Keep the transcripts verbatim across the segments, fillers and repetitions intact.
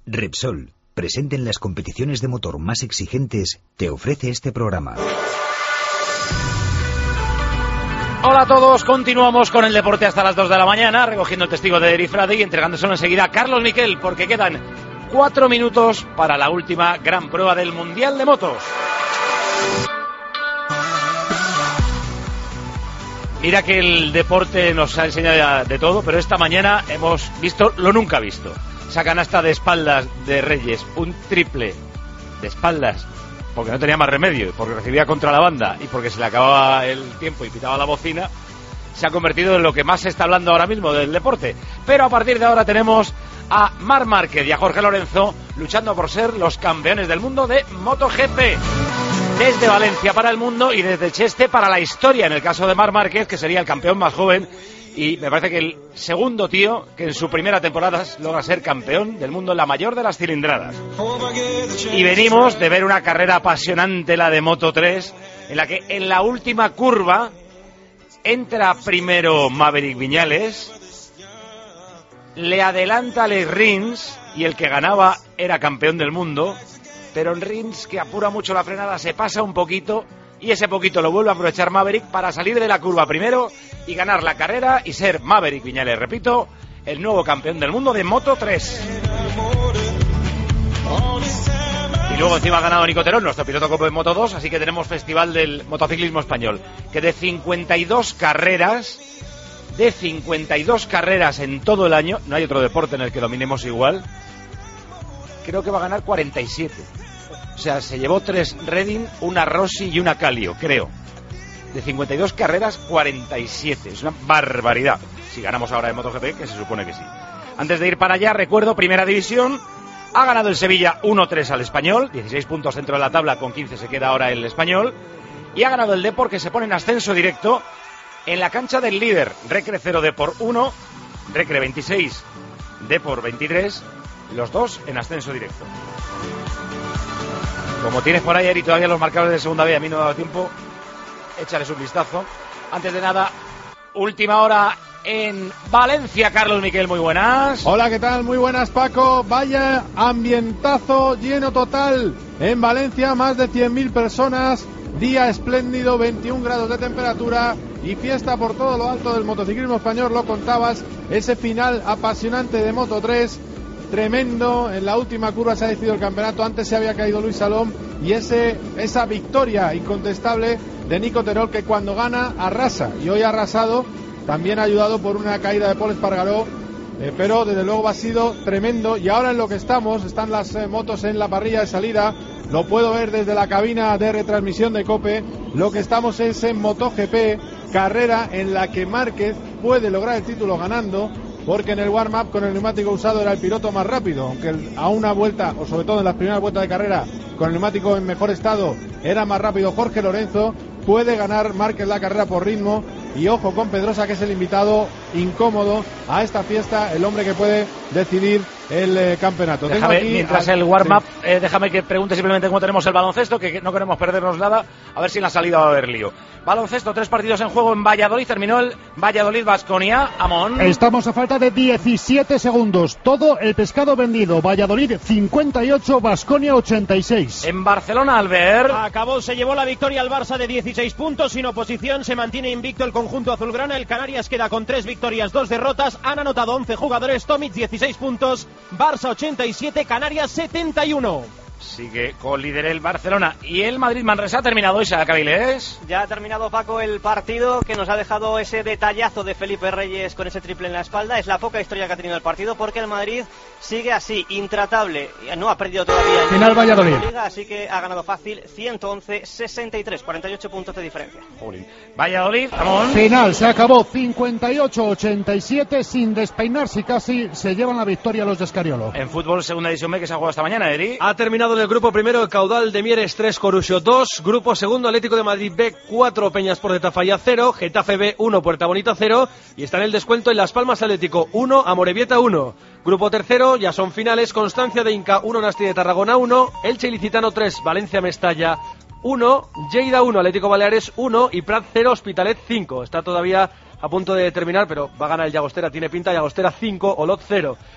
Repsol, presente en las competiciones de motor más exigentes, te ofrece este programa. Hola a todos, continuamos con el deporte hasta las dos de la mañana, recogiendo el testigo de Eri Frade y entregándoselo enseguida a Carlos Miquel, porque quedan cuatro minutos para la última gran prueba del Mundial de Motos. Mira que el deporte nos ha enseñado de todo, pero esta mañana hemos visto lo nunca visto. Esa canasta de espaldas de Reyes, un triple de espaldas, porque no tenía más remedio, porque recibía contra la banda y porque se le acababa el tiempo y pitaba la bocina, se ha convertido en lo que más se está hablando ahora mismo del deporte. Pero a partir de ahora tenemos a Marc Márquez y a Jorge Lorenzo luchando por ser los campeones del mundo de MotoGP. Desde Valencia para el mundo y desde Cheste para la historia, en el caso de Marc Márquez, que sería el campeón más joven y me parece que el segundo tío que en su primera temporada logra ser campeón del mundo en la mayor de las cilindradas. Y venimos de ver una carrera apasionante, la de Moto tres, en la que en la última curva entra primero Maverick Viñales, le adelanta a Alex Rins y el que ganaba era campeón del mundo, pero en Rins, que apura mucho la frenada, se pasa un poquito y ese poquito lo vuelve a aprovechar Maverick para salir de la curva primero y ganar la carrera y ser Maverick Viñales, repito, el nuevo campeón del mundo de Moto tres. Y luego encima ha ganado Nico Terol, nuestro piloto copo en Moto dos, así que tenemos festival del motociclismo español, que de cincuenta y dos carreras, de cincuenta y dos carreras en todo el año, no hay otro deporte en el que dominemos igual, creo que va a ganar cuarenta y siete. O sea, se llevó tres Redding, una Rossi y una Calio, creo. De cincuenta y dos carreras, cuarenta y siete. Es una barbaridad. Si ganamos ahora en MotoGP, que se supone que sí. Antes de ir para allá, recuerdo, Primera División. Ha ganado el Sevilla uno tres al Español. dieciséis puntos dentro de la tabla, con quince se queda ahora el Español. Y ha ganado el Depor, que se pone en ascenso directo en la cancha del líder. Recre cero, Depor uno. Recre veintiséis, Depor veintitrés. Los dos en ascenso directo. Como tienes por ahí, Eri, todavía los marcadores de segunda B, a mí no me ha dado tiempo, échales un vistazo. Antes de nada, última hora en Valencia. Carlos Miquel, muy buenas. Hola, ¿qué tal? Muy buenas, Paco. Vaya ambientazo lleno total en Valencia, más de cien mil personas, día espléndido, veintiún grados de temperatura y fiesta por todo lo alto del motociclismo español, lo contabas, ese final apasionante de Moto tres. Tremendo, en la última curva se ha decidido el campeonato, antes se había caído Luis Salom y ese esa victoria incontestable de Nico Terol, que cuando gana arrasa y hoy ha arrasado, también ayudado por una caída de Pol Espargaró, eh, pero desde luego ha sido tremendo. Y ahora en lo que estamos, están las eh, motos en la parrilla de salida, lo puedo ver desde la cabina de retransmisión de COPE, lo que estamos es en MotoGP, carrera en la que Márquez puede lograr el título ganando, porque en el warm-up con el neumático usado era el piloto más rápido, aunque a una vuelta, o sobre todo en las primeras vueltas de carrera, con el neumático en mejor estado, era más rápido Jorge Lorenzo. Puede ganar Márquez la carrera por ritmo, y ojo con Pedrosa, que es el invitado incómodo a esta fiesta, el hombre que puede decidir el eh, campeonato. Déjame, mientras al... el warm-up, sí. eh, déjame que pregunte simplemente cómo tenemos el baloncesto, que, que no queremos perdernos nada, a ver si en la salida va a haber lío. Baloncesto, tres partidos en juego en Valladolid, terminó el Valladolid-Baskonia. Amón. Estamos a falta de diecisiete segundos, todo el pescado vendido. Valladolid cincuenta y ocho, Baskonia ochenta y seis. En Barcelona, Albert. Acabó, se llevó la victoria al Barça de dieciséis puntos, sin oposición, se mantiene invicto el conjunto azulgrana. El Canarias queda con tres victorias, dos derrotas, han anotado once jugadores. Tomic dieciséis puntos, Barça ochenta y siete, Canarias setenta y uno. Sigue con líder el Barcelona. Y el Madrid-Manresa ha terminado, Isaac Avilés. Ya ha terminado, Paco, el partido, que nos ha dejado ese detallazo de Felipe Reyes con ese triple en la espalda. Es la poca historia que ha tenido el partido, porque el Madrid sigue así, intratable. No ha perdido todavía en final Valladolid, Liga, así que ha ganado fácil, ciento once a sesenta y tres, cuarenta y ocho puntos de diferencia. Jolín. Valladolid, Ramón. Final, se acabó cincuenta y ocho a ochenta y siete, sin despeinarse casi, se llevan la victoria los de Escariolo. En fútbol, segunda división B, que se ha jugado esta mañana, Eri. Ha terminado en el grupo primero el Caudal de Mieres tres, Corucho dos, grupo segundo Atlético de Madrid B cuatro, Peñaspor de Tafalla cero, Getafe B uno, Puerta Bonita cero, y está en el descuento en Las Palmas Atlético uno, Amorebieta uno. Grupo tercero, ya son finales, Constancia de Inca uno, Nasti de Tarragona uno, Elche Ilicitano tres, Valencia Mestalla uno, Lleida uno, Atlético Baleares uno y Prat cero, Hospitalet cinco. Está todavía a punto de terminar, pero va a ganar el Llagostera, tiene pinta. Llagostera cinco, Olot cero.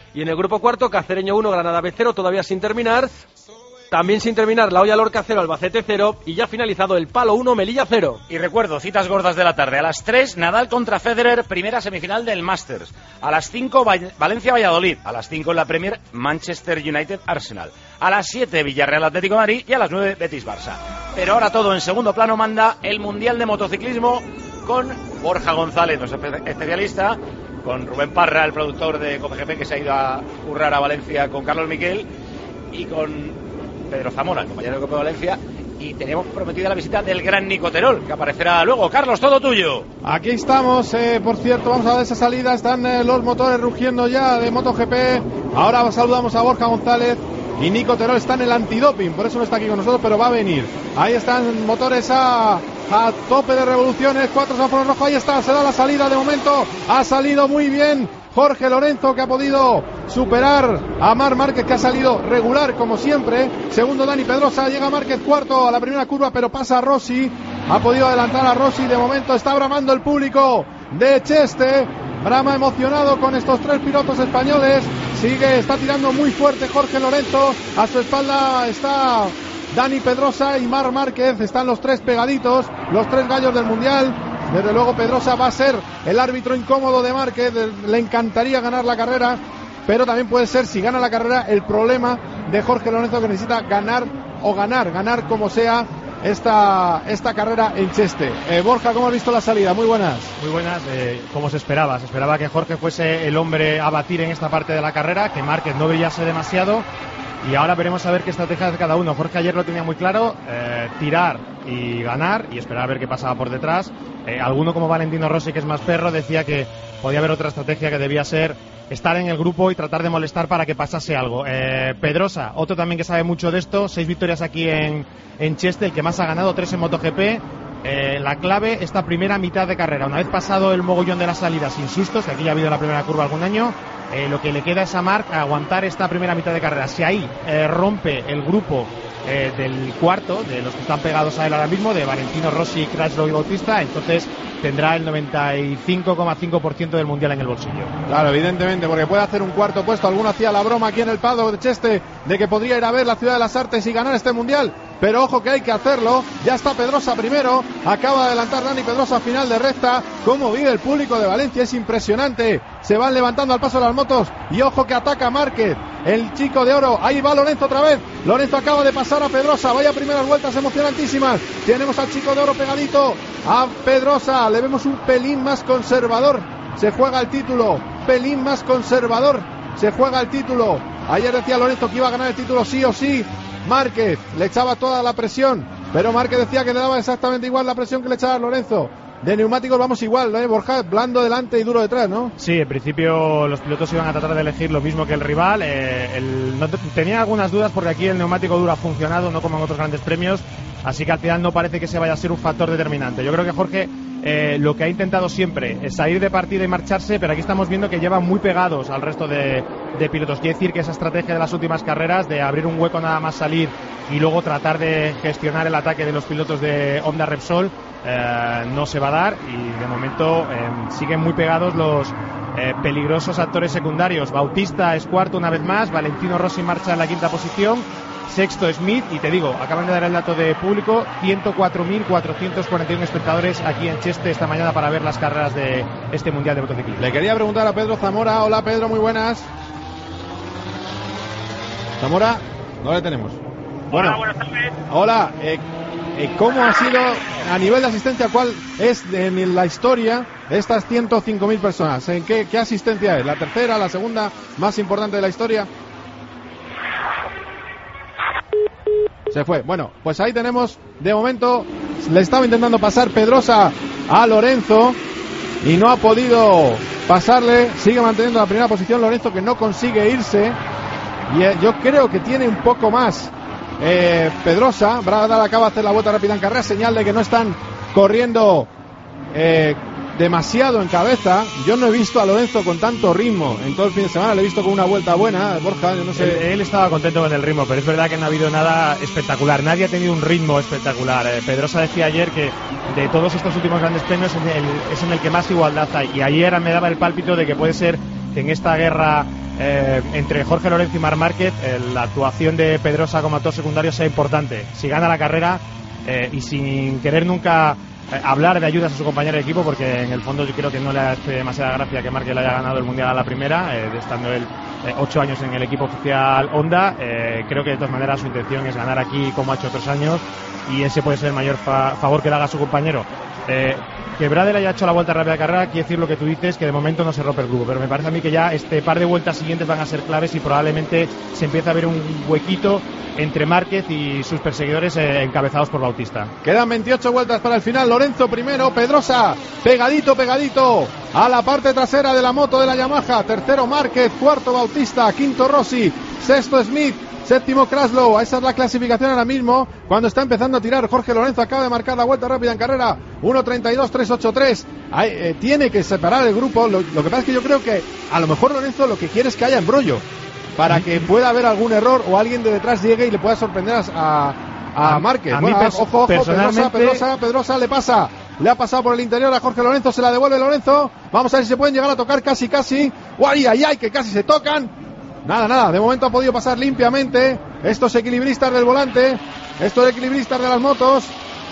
Y en el grupo cuarto, Cacereño uno, Granada B cero, todavía sin terminar. También sin terminar, La Hoya Lorca cero, Albacete cero, y ya finalizado el Palo uno, Melilla cero. Y recuerdo, citas gordas de la tarde. A las tres, Nadal contra Federer, primera semifinal del Masters. A las cinco, Valencia-Valladolid. A las cinco en la Premier, Manchester United-Arsenal. A las siete, Villarreal-Atlético de Madrid. Y a las nueve, Betis-Barça. Pero ahora todo en segundo plano manda el Mundial de Motociclismo con Borja González, nuestro especialista, con Rubén Parra, el productor de COPGP, que se ha ido a currar a Valencia con Carlos Miquel, y con Pedro Zamora, el compañero de Copa de Valencia, y tenemos prometida la visita del gran Nico Terol, que aparecerá luego. Carlos, todo tuyo. Aquí estamos, eh, por cierto, vamos a ver esa salida, están eh, los motores rugiendo ya de MotoGP. Ahora saludamos a Borja González y Nico Terol está en el antidoping, por eso no está aquí con nosotros, pero va a venir. Ahí están motores a, a tope de revoluciones, cuatro semáforos rojos, ahí está, se da la salida de momento, ha salido muy bien Jorge Lorenzo, que ha podido superar a Marc Márquez, que ha salido regular como siempre. Segundo, Dani Pedrosa, llega Márquez cuarto a la primera curva, pero pasa a Rossi, ha podido adelantar a Rossi. De momento está bramando el público de Cheste, brama emocionado con estos tres pilotos españoles. Sigue, está tirando muy fuerte Jorge Lorenzo, a su espalda está Dani Pedrosa y Marc Márquez, están los tres pegaditos, los tres gallos del Mundial. Desde luego Pedrosa va a ser el árbitro incómodo de Márquez, le encantaría ganar la carrera, pero también puede ser, si gana la carrera, el problema de Jorge Lorenzo, que necesita ganar o ganar, ganar como sea esta, esta carrera en Cheste. Eh, Borja, ¿cómo has visto la salida? Muy buenas. Muy buenas, eh, como se esperaba, se esperaba que Jorge fuese el hombre a batir en esta parte de la carrera, que Márquez no brillase demasiado. Y ahora veremos a ver qué estrategia hace cada uno. Jorge ayer lo tenía muy claro, eh, tirar y ganar y esperar a ver qué pasaba por detrás. Eh, alguno como Valentino Rossi, que es más perro, decía que podía haber otra estrategia, que debía ser estar en el grupo y tratar de molestar para que pasase algo. Eh, Pedrosa, otro también que sabe mucho de esto, seis victorias aquí en, en Cheste, el que más ha ganado, tres en MotoGP. Eh, la clave, esta primera mitad de carrera, una vez pasado el mogollón de la salida sin sustos, que aquí ya ha habido la primera curva algún año, eh, lo que le queda es a Marc aguantar esta primera mitad de carrera. Si ahí eh, rompe el grupo eh, del cuarto, de los que están pegados a él ahora mismo, de Valentino Rossi, Crutchlow y Bautista, entonces tendrá el noventa y cinco coma cinco por ciento del Mundial en el bolsillo. Claro, evidentemente, porque puede hacer un cuarto puesto. Alguno hacía la broma aquí en el Paddock de Cheste de que podría ir a ver la Ciudad de las Artes y ganar este Mundial, pero ojo que hay que hacerlo. Ya está Pedrosa primero, acaba de adelantar Dani Pedrosa a final de recta. Cómo vive el público de Valencia, es impresionante. Se van levantando al paso de las motos y ojo que ataca Márquez, el chico de oro. Ahí va Lorenzo otra vez. Lorenzo acaba de pasar a Pedrosa. Vaya primeras vueltas emocionantísimas. Tenemos al chico de oro pegadito a Pedrosa. Le vemos un pelín más conservador. Se juega el título. Pelín más conservador. Se juega el título. Ayer decía Lorenzo que iba a ganar el título sí o sí. Márquez le echaba toda la presión, pero Márquez decía que le daba exactamente igual la presión que le echaba Lorenzo. De neumáticos vamos igual, ¿no, Borja? Blando delante y duro detrás, ¿no? Sí, en principio los pilotos iban a tratar de elegir lo mismo que el rival. Eh, el, no, tenía algunas dudas porque aquí el neumático duro ha funcionado, no como en otros grandes premios, así que al final no parece que se vaya a ser un factor determinante. Yo creo que Jorge eh, lo que ha intentado siempre es salir de partida y marcharse, pero aquí estamos viendo que llevan muy pegados al resto de, de pilotos. Quiere decir que esa estrategia de las últimas carreras, de abrir un hueco nada más salir y luego tratar de gestionar el ataque de los pilotos de Honda Repsol, Eh, no se va a dar, y de momento eh, siguen muy pegados los eh, peligrosos actores secundarios. Bautista es cuarto una vez más, Valentino Rossi marcha en la quinta posición, sexto Smith, y te digo, acaban de dar el dato de público, ciento cuatro mil cuatrocientos cuarenta y uno espectadores aquí en Cheste esta mañana para ver las carreras de este Mundial de Motociclismo. Le quería preguntar a Pedro Zamora. Hola Pedro, muy buenas. Zamora, no le tenemos. Bueno, hola, buenas tardes. Hola, eh, ¿cómo ha sido a nivel de asistencia? ¿Cuál es en la historia estas ciento cinco mil personas? ¿En qué, qué asistencia es? ¿La tercera, la segunda más importante de la historia? Se fue. Bueno, pues ahí tenemos, de momento, le estaba intentando pasar Pedrosa a Lorenzo y no ha podido pasarle. Sigue manteniendo la primera posición Lorenzo, que no consigue irse. Y eh, yo creo que tiene un poco más Eh, Pedrosa. Bradal acaba de hacer la vuelta rápida en carrera, señal de que no están corriendo eh, demasiado en cabeza. Yo no he visto a Lorenzo con tanto ritmo en todo el fin de semana, le he visto con una vuelta buena. Borja, yo no sé. Él, él estaba contento con el ritmo, pero es verdad que no ha habido nada espectacular, nadie ha tenido un ritmo espectacular. eh, Pedrosa decía ayer que de todos estos últimos grandes premios es en el, es en el que más igualdad hay, y ayer me daba el pálpito de que puede ser que en esta guerra eh, entre Jorge Lorenzo y Marc Márquez, eh, la actuación de Pedrosa como actor secundario sea importante. Si gana la carrera eh, y sin querer nunca eh, hablar de ayudas a su compañero de equipo, porque en el fondo yo creo que no le hace demasiada gracia que Márquez le haya ganado el Mundial a la primera, eh, estando él eh, ocho años en el equipo oficial Honda. Eh, creo que de todas maneras su intención es ganar aquí como ha hecho otros años, y ese puede ser el mayor fa favor que le haga a su compañero. Eh, que Bradel haya hecho la vuelta rápida de carrera quiere decir lo que tú dices, que de momento no se rompe el grupo, pero me parece a mí que ya este par de vueltas siguientes van a ser claves y probablemente se empiece a ver un huequito entre Márquez y sus perseguidores eh, encabezados por Bautista. Quedan veintiocho vueltas para el final. Lorenzo primero, Pedrosa pegadito, pegadito a la parte trasera de la moto de la Yamaha. Tercero Márquez, cuarto Bautista, quinto Rossi, sexto Smith, séptimo Kraslow. Esa es la clasificación ahora mismo cuando está empezando a tirar Jorge Lorenzo. Acaba de marcar la vuelta rápida en carrera, uno treinta y dos tres ochenta y tres. Ahí, eh, tiene que separar el grupo. Lo, lo que pasa es que yo creo que a lo mejor Lorenzo lo que quiere es que haya embrollo, para que pueda haber algún error o alguien de detrás llegue y le pueda sorprender a, a, a Márquez. A bueno, mí, ojo, ojo, personalmente... Pedrosa, Pedrosa, Pedrosa le pasa. Le ha pasado por el interior a Jorge Lorenzo, se la devuelve Lorenzo. Vamos a ver si se pueden llegar a tocar casi, casi. ¡Ay, ay, ay! Que casi se tocan. Nada, nada, de momento ha podido pasar limpiamente. Estos equilibristas del volante, estos equilibristas de las motos.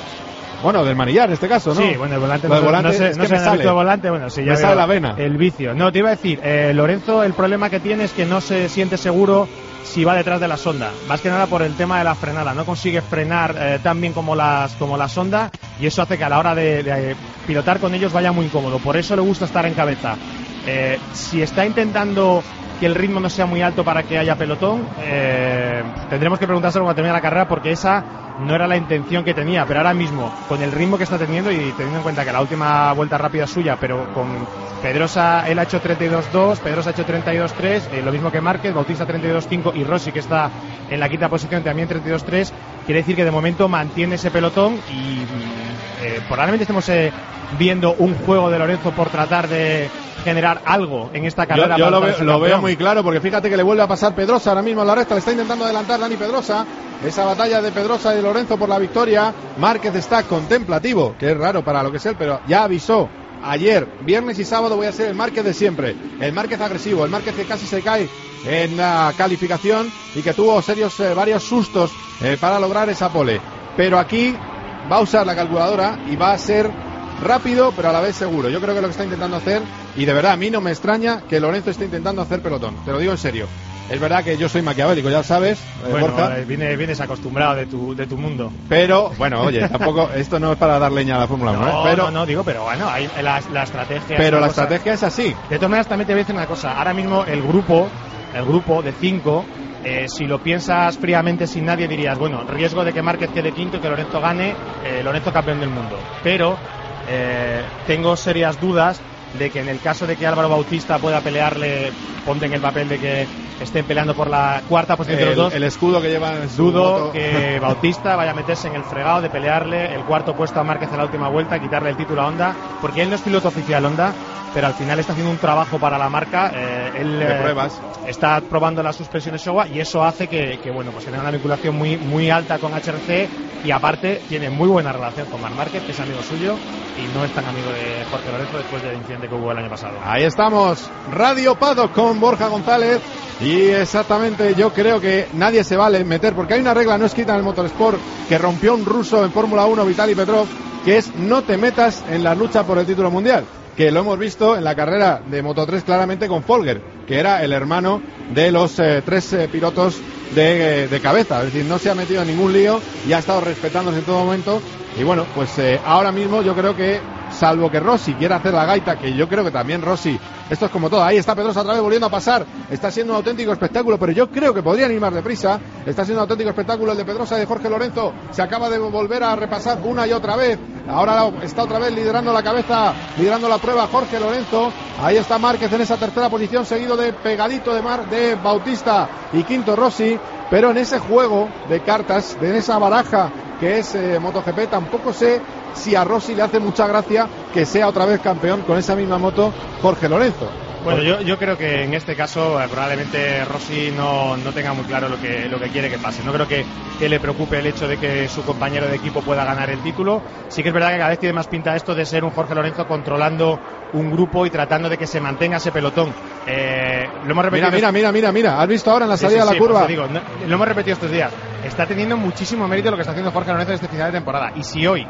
Bueno, del manillar en este caso, ¿no? Sí, bueno, el volante, no, no, volante no sé, es no que sé me en el sale. ámbito de volante, bueno, sí, ya me sale veo la vena. El vicio. No, te iba a decir, eh, Lorenzo, el problema que tiene es que no se siente seguro si va detrás de la sonda, más que nada por el tema de la frenada, no consigue frenar eh, tan bien como las como la sonda, y eso hace que a la hora de, de pilotar con ellos vaya muy incómodo. Por eso le gusta estar en cabeza. Eh, si está intentando que el ritmo no sea muy alto para que haya pelotón, eh, tendremos que preguntárselo cuando termine la carrera, porque esa no era la intención que tenía. Pero ahora mismo, con el ritmo que está teniendo y teniendo en cuenta que la última vuelta rápida es suya, pero con Pedrosa él ha hecho treinta y dos dos, Pedrosa ha hecho treinta y dos tres, eh, lo mismo que Márquez, Bautista treinta y dos cinco y Rossi, que está en la quinta posición, también treinta y dos tres, quiere decir que de momento mantiene ese pelotón y eh, probablemente estemos eh, viendo un juego de Lorenzo por tratar de generar algo en esta carrera. Yo, yo lo, veo, para lo veo muy claro, porque fíjate que le vuelve a pasar Pedrosa ahora mismo en la recta, le está intentando adelantar Dani Pedrosa. Esa batalla de Pedrosa y de Lorenzo por la victoria. Márquez está contemplativo, que es raro para lo que es él, pero ya avisó ayer, viernes y sábado voy a ser el Márquez de siempre, el Márquez agresivo, el Márquez que casi se cae en la calificación y que tuvo serios eh, varios sustos eh, para lograr esa pole, pero aquí va a usar la calculadora y va a ser rápido pero a la vez seguro. Yo creo que lo que está intentando hacer, y de verdad a mí no me extraña que Lorenzo esté intentando hacer pelotón, te lo digo en serio. Es verdad que yo soy maquiavélico, ya lo sabes, eh, bueno, Borja. Vienes, vienes acostumbrado de tu, de tu mundo. Pero, bueno, oye, tampoco, esto no es para dar leña a la Fórmula uno, no, ¿eh? Pero, no, no, digo, pero bueno, hay la, la estrategia. pero la cosa. estrategia es así. De todas maneras, también te voy a decir una cosa. Ahora mismo el grupo, el grupo de cinco, eh, si lo piensas fríamente sin nadie, dirías, bueno, riesgo de que Márquez quede quinto y que Lorenzo gane, eh, Lorenzo campeón del mundo. Pero eh, tengo serias dudas de que en el caso de que Álvaro Bautista pueda pelearle, ponte en el papel de que estén peleando por la cuarta posición de los dos, El escudo que llevan en su dudo moto. que Bautista vaya a meterse en el fregado de pelearle el cuarto puesto a Márquez en la última vuelta, quitarle el título a Honda, porque él no es piloto oficial Honda, pero al final está haciendo un trabajo para la marca. Eh, él de eh, pruebas. está probando las suspensiones Showa y eso hace que, que bueno, pues que tenga una vinculación muy muy alta con H R C, y aparte tiene muy buena relación con Marc Márquez, que es amigo suyo y no es tan amigo de Jorge Lorenzo después del incidente que hubo el año pasado. Ahí estamos, Radio Paddock con Borja González, y exactamente yo creo que nadie se vale meter, porque hay una regla no escrita en el motorsport que rompió un ruso en Fórmula uno, Vitaly Petrov, que es no te metas en la lucha por el título mundial, que lo hemos visto en la carrera de Moto tres claramente con Folger, que era el hermano de los eh, tres eh, pilotos de, eh, de cabeza, es decir, no se ha metido en ningún lío y ha estado respetándose en todo momento. Y bueno, pues eh, ahora mismo yo creo que, salvo que Rossi quiera hacer la gaita, que yo creo que también Rossi, esto es como todo, ahí está Pedrosa otra vez volviendo a pasar, está siendo un auténtico espectáculo, pero yo creo que podrían ir más deprisa, está siendo un auténtico espectáculo el de Pedrosa y de Jorge Lorenzo, se acaba de volver a repasar una y otra vez, ahora está otra vez liderando la cabeza, liderando la prueba Jorge Lorenzo, ahí está Márquez en esa tercera posición, seguido de pegadito de, Mar, de Bautista y quinto Rossi, pero en ese juego de cartas, en esa baraja que es eh, MotoGP, tampoco sé si a Rossi le hace mucha gracia que sea otra vez campeón con esa misma moto Jorge Lorenzo. Bueno, yo, yo creo que en este caso eh, probablemente Rossi no, no tenga muy claro lo que, lo que quiere que pase. No creo que, que le preocupe el hecho de que su compañero de equipo pueda ganar el título. Sí que es verdad que cada vez tiene más pinta esto de ser un Jorge Lorenzo controlando un grupo y tratando de que se mantenga ese pelotón. Eh, lo hemos repetido. Mira, mira, mira, mira, mira. ¿Has visto ahora en la salida sí, sí, de la sí, curva? Pues digo, no, lo hemos repetido estos días. Está teniendo muchísimo mérito lo que está haciendo Jorge Lorenzo en este final de temporada. Y si hoy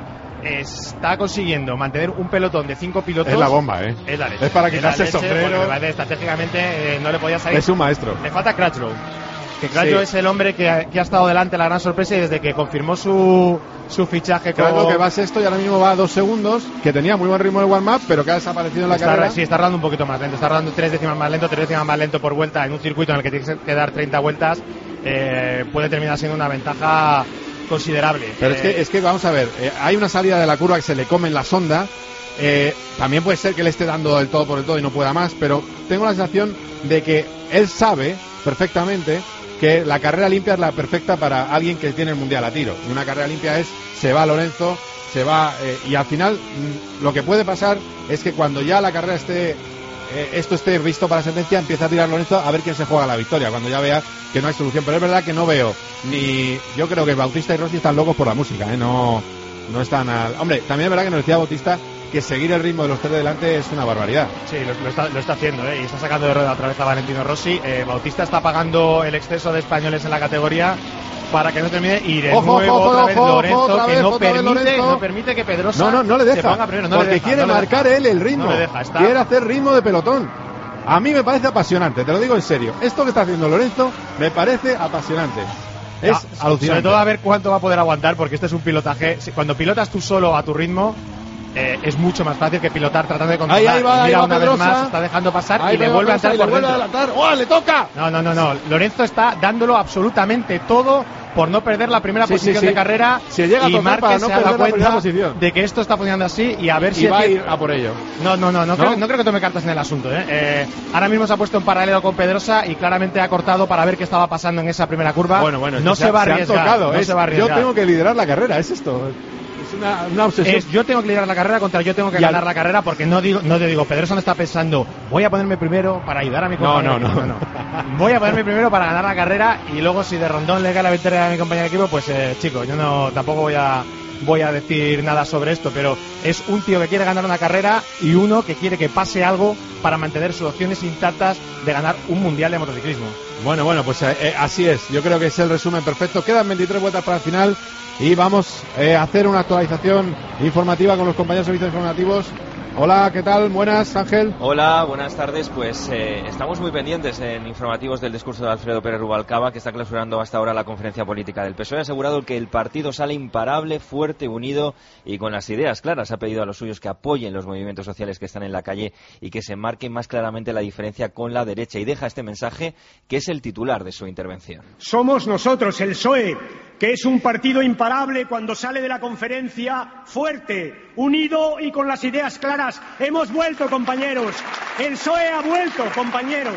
está consiguiendo mantener un pelotón de cinco pilotos, es la bomba, ¿eh? Es, la leche. Es para quitarse el sombrero. Estratégicamente eh, no le podía salir. Es un maestro. Le falta Crutchlow. Que Crutchlow sí. es el hombre que ha, que ha estado delante, la gran sorpresa, y desde que confirmó su, su fichaje con... Claro, que va sexto y ahora mismo va a dos segundos, que tenía muy buen ritmo en el warm-up, pero que ha desaparecido en la está, carrera. Sí, está rodando un poquito más lento, está rodando tres décimas más lento, tres décimas más lento por vuelta en un circuito en el que tienes que dar treinta vueltas. Eh, puede terminar siendo una ventaja considerable. Pero eh, es que, es que vamos a ver, eh, hay una salida de la curva que se le come en la sonda. Eh, también puede ser que le esté dando el todo por el todo y no pueda más, pero tengo la sensación de que él sabe perfectamente que la carrera limpia es la perfecta para alguien que tiene el mundial a tiro. Una carrera limpia es, se va Lorenzo, se va, eh, y al final mmm, lo que puede pasar es que cuando ya la carrera esté, eh, esto esté visto para sentencia, empieza a tirar Lorenzo a ver quién se juega la victoria, cuando ya vea que no hay solución. Pero es verdad que no veo ni, yo creo que Bautista y Rossi están locos por la música, ¿eh? no, no están al... Hombre, también es verdad que nos decía Bautista que seguir el ritmo de los tres de delante es una barbaridad. Sí, lo, lo, está, lo está haciendo, ¿eh? Y está sacando de rueda otra vez a Valentino Rossi. eh, Bautista está pagando el exceso de españoles en la categoría para que no termine, y de ojo, nuevo ojo, otra vez ojo, Lorenzo, otra que vez, no, otra vez permite, Lorenzo. no permite que Pedrosa no, no, no le deja, se ponga primero, no porque le deja, quiere no le marcar deja. él el ritmo, no le deja, está... quiere hacer ritmo de pelotón. A mí me parece apasionante, te lo digo en serio. Esto que está haciendo Lorenzo me parece apasionante. Es ah, alucinante. Sobre todo a ver cuánto va a poder aguantar, porque este es un pilotaje. Cuando pilotas tú solo a tu ritmo, eh, es mucho más fácil que pilotar tratando de controlar. Ahí, ahí va, y mira, ahí va una Pedrosa. vez más está dejando pasar Ahí y le vuelve a entrar y por le vuelve a dentro. adelantar. ¡Oh, le toca! No, no, no, no. Lorenzo está dándolo absolutamente todo por no perder la primera Sí, posición sí, sí. de carrera. Se llega a y tocar Márquez para no se ha dado perder la primera cuenta posición. de que esto está funcionando así, y a ver si Y va a el- ir a por ello. No, no, no, no, ¿No? Creo, no creo que tome cartas en el asunto. ¿eh? Eh, ahora mismo se ha puesto en paralelo con Pedrosa y claramente ha cortado para ver qué estaba pasando en esa primera curva. Bueno, bueno, no es que se, va a han arriesgar. tocado, no es- se va a yo arriesgar. tengo que liderar la carrera, es esto. Es una, una obsesión. Es, yo tengo que liderar la carrera contra yo tengo que Y ganar al- la carrera, porque no digo, no te digo, Pedrosa no está pensando, voy a ponerme primero para ayudar a mi No, compañero. no, de equipo". no. Voy a ponerme primero para ganar la carrera, y luego si de rondón le cae la victoria a mi compañero de equipo, pues eh, chico, yo no tampoco voy a voy a decir nada sobre esto, pero es un tío que quiere ganar una carrera y uno que quiere que pase algo para mantener sus opciones intactas de ganar un mundial de motociclismo. Bueno, bueno, pues eh, eh, así es. Yo creo que es el resumen perfecto. Quedan veintitrés vueltas para el final y vamos eh, a hacer una actualización informativa con los compañeros de servicios informativos. Hola, ¿qué tal? Buenas, Ángel. Hola, buenas tardes. Pues eh, estamos muy pendientes en informativos del discurso de Alfredo Pérez Rubalcaba, que está clausurando hasta ahora la conferencia política del P S O E. Ha asegurado que el partido sale imparable, fuerte, unido y con las ideas claras. Ha pedido a los suyos que apoyen los movimientos sociales que están en la calle y que se marque más claramente la diferencia con la derecha. Y deja este mensaje, que es el titular de su intervención. Somos nosotros, el P S O E, que es un partido imparable cuando sale de la conferencia, fuerte, unido y con las ideas claras. Hemos vuelto, compañeros. El P S O E ha vuelto, compañeros.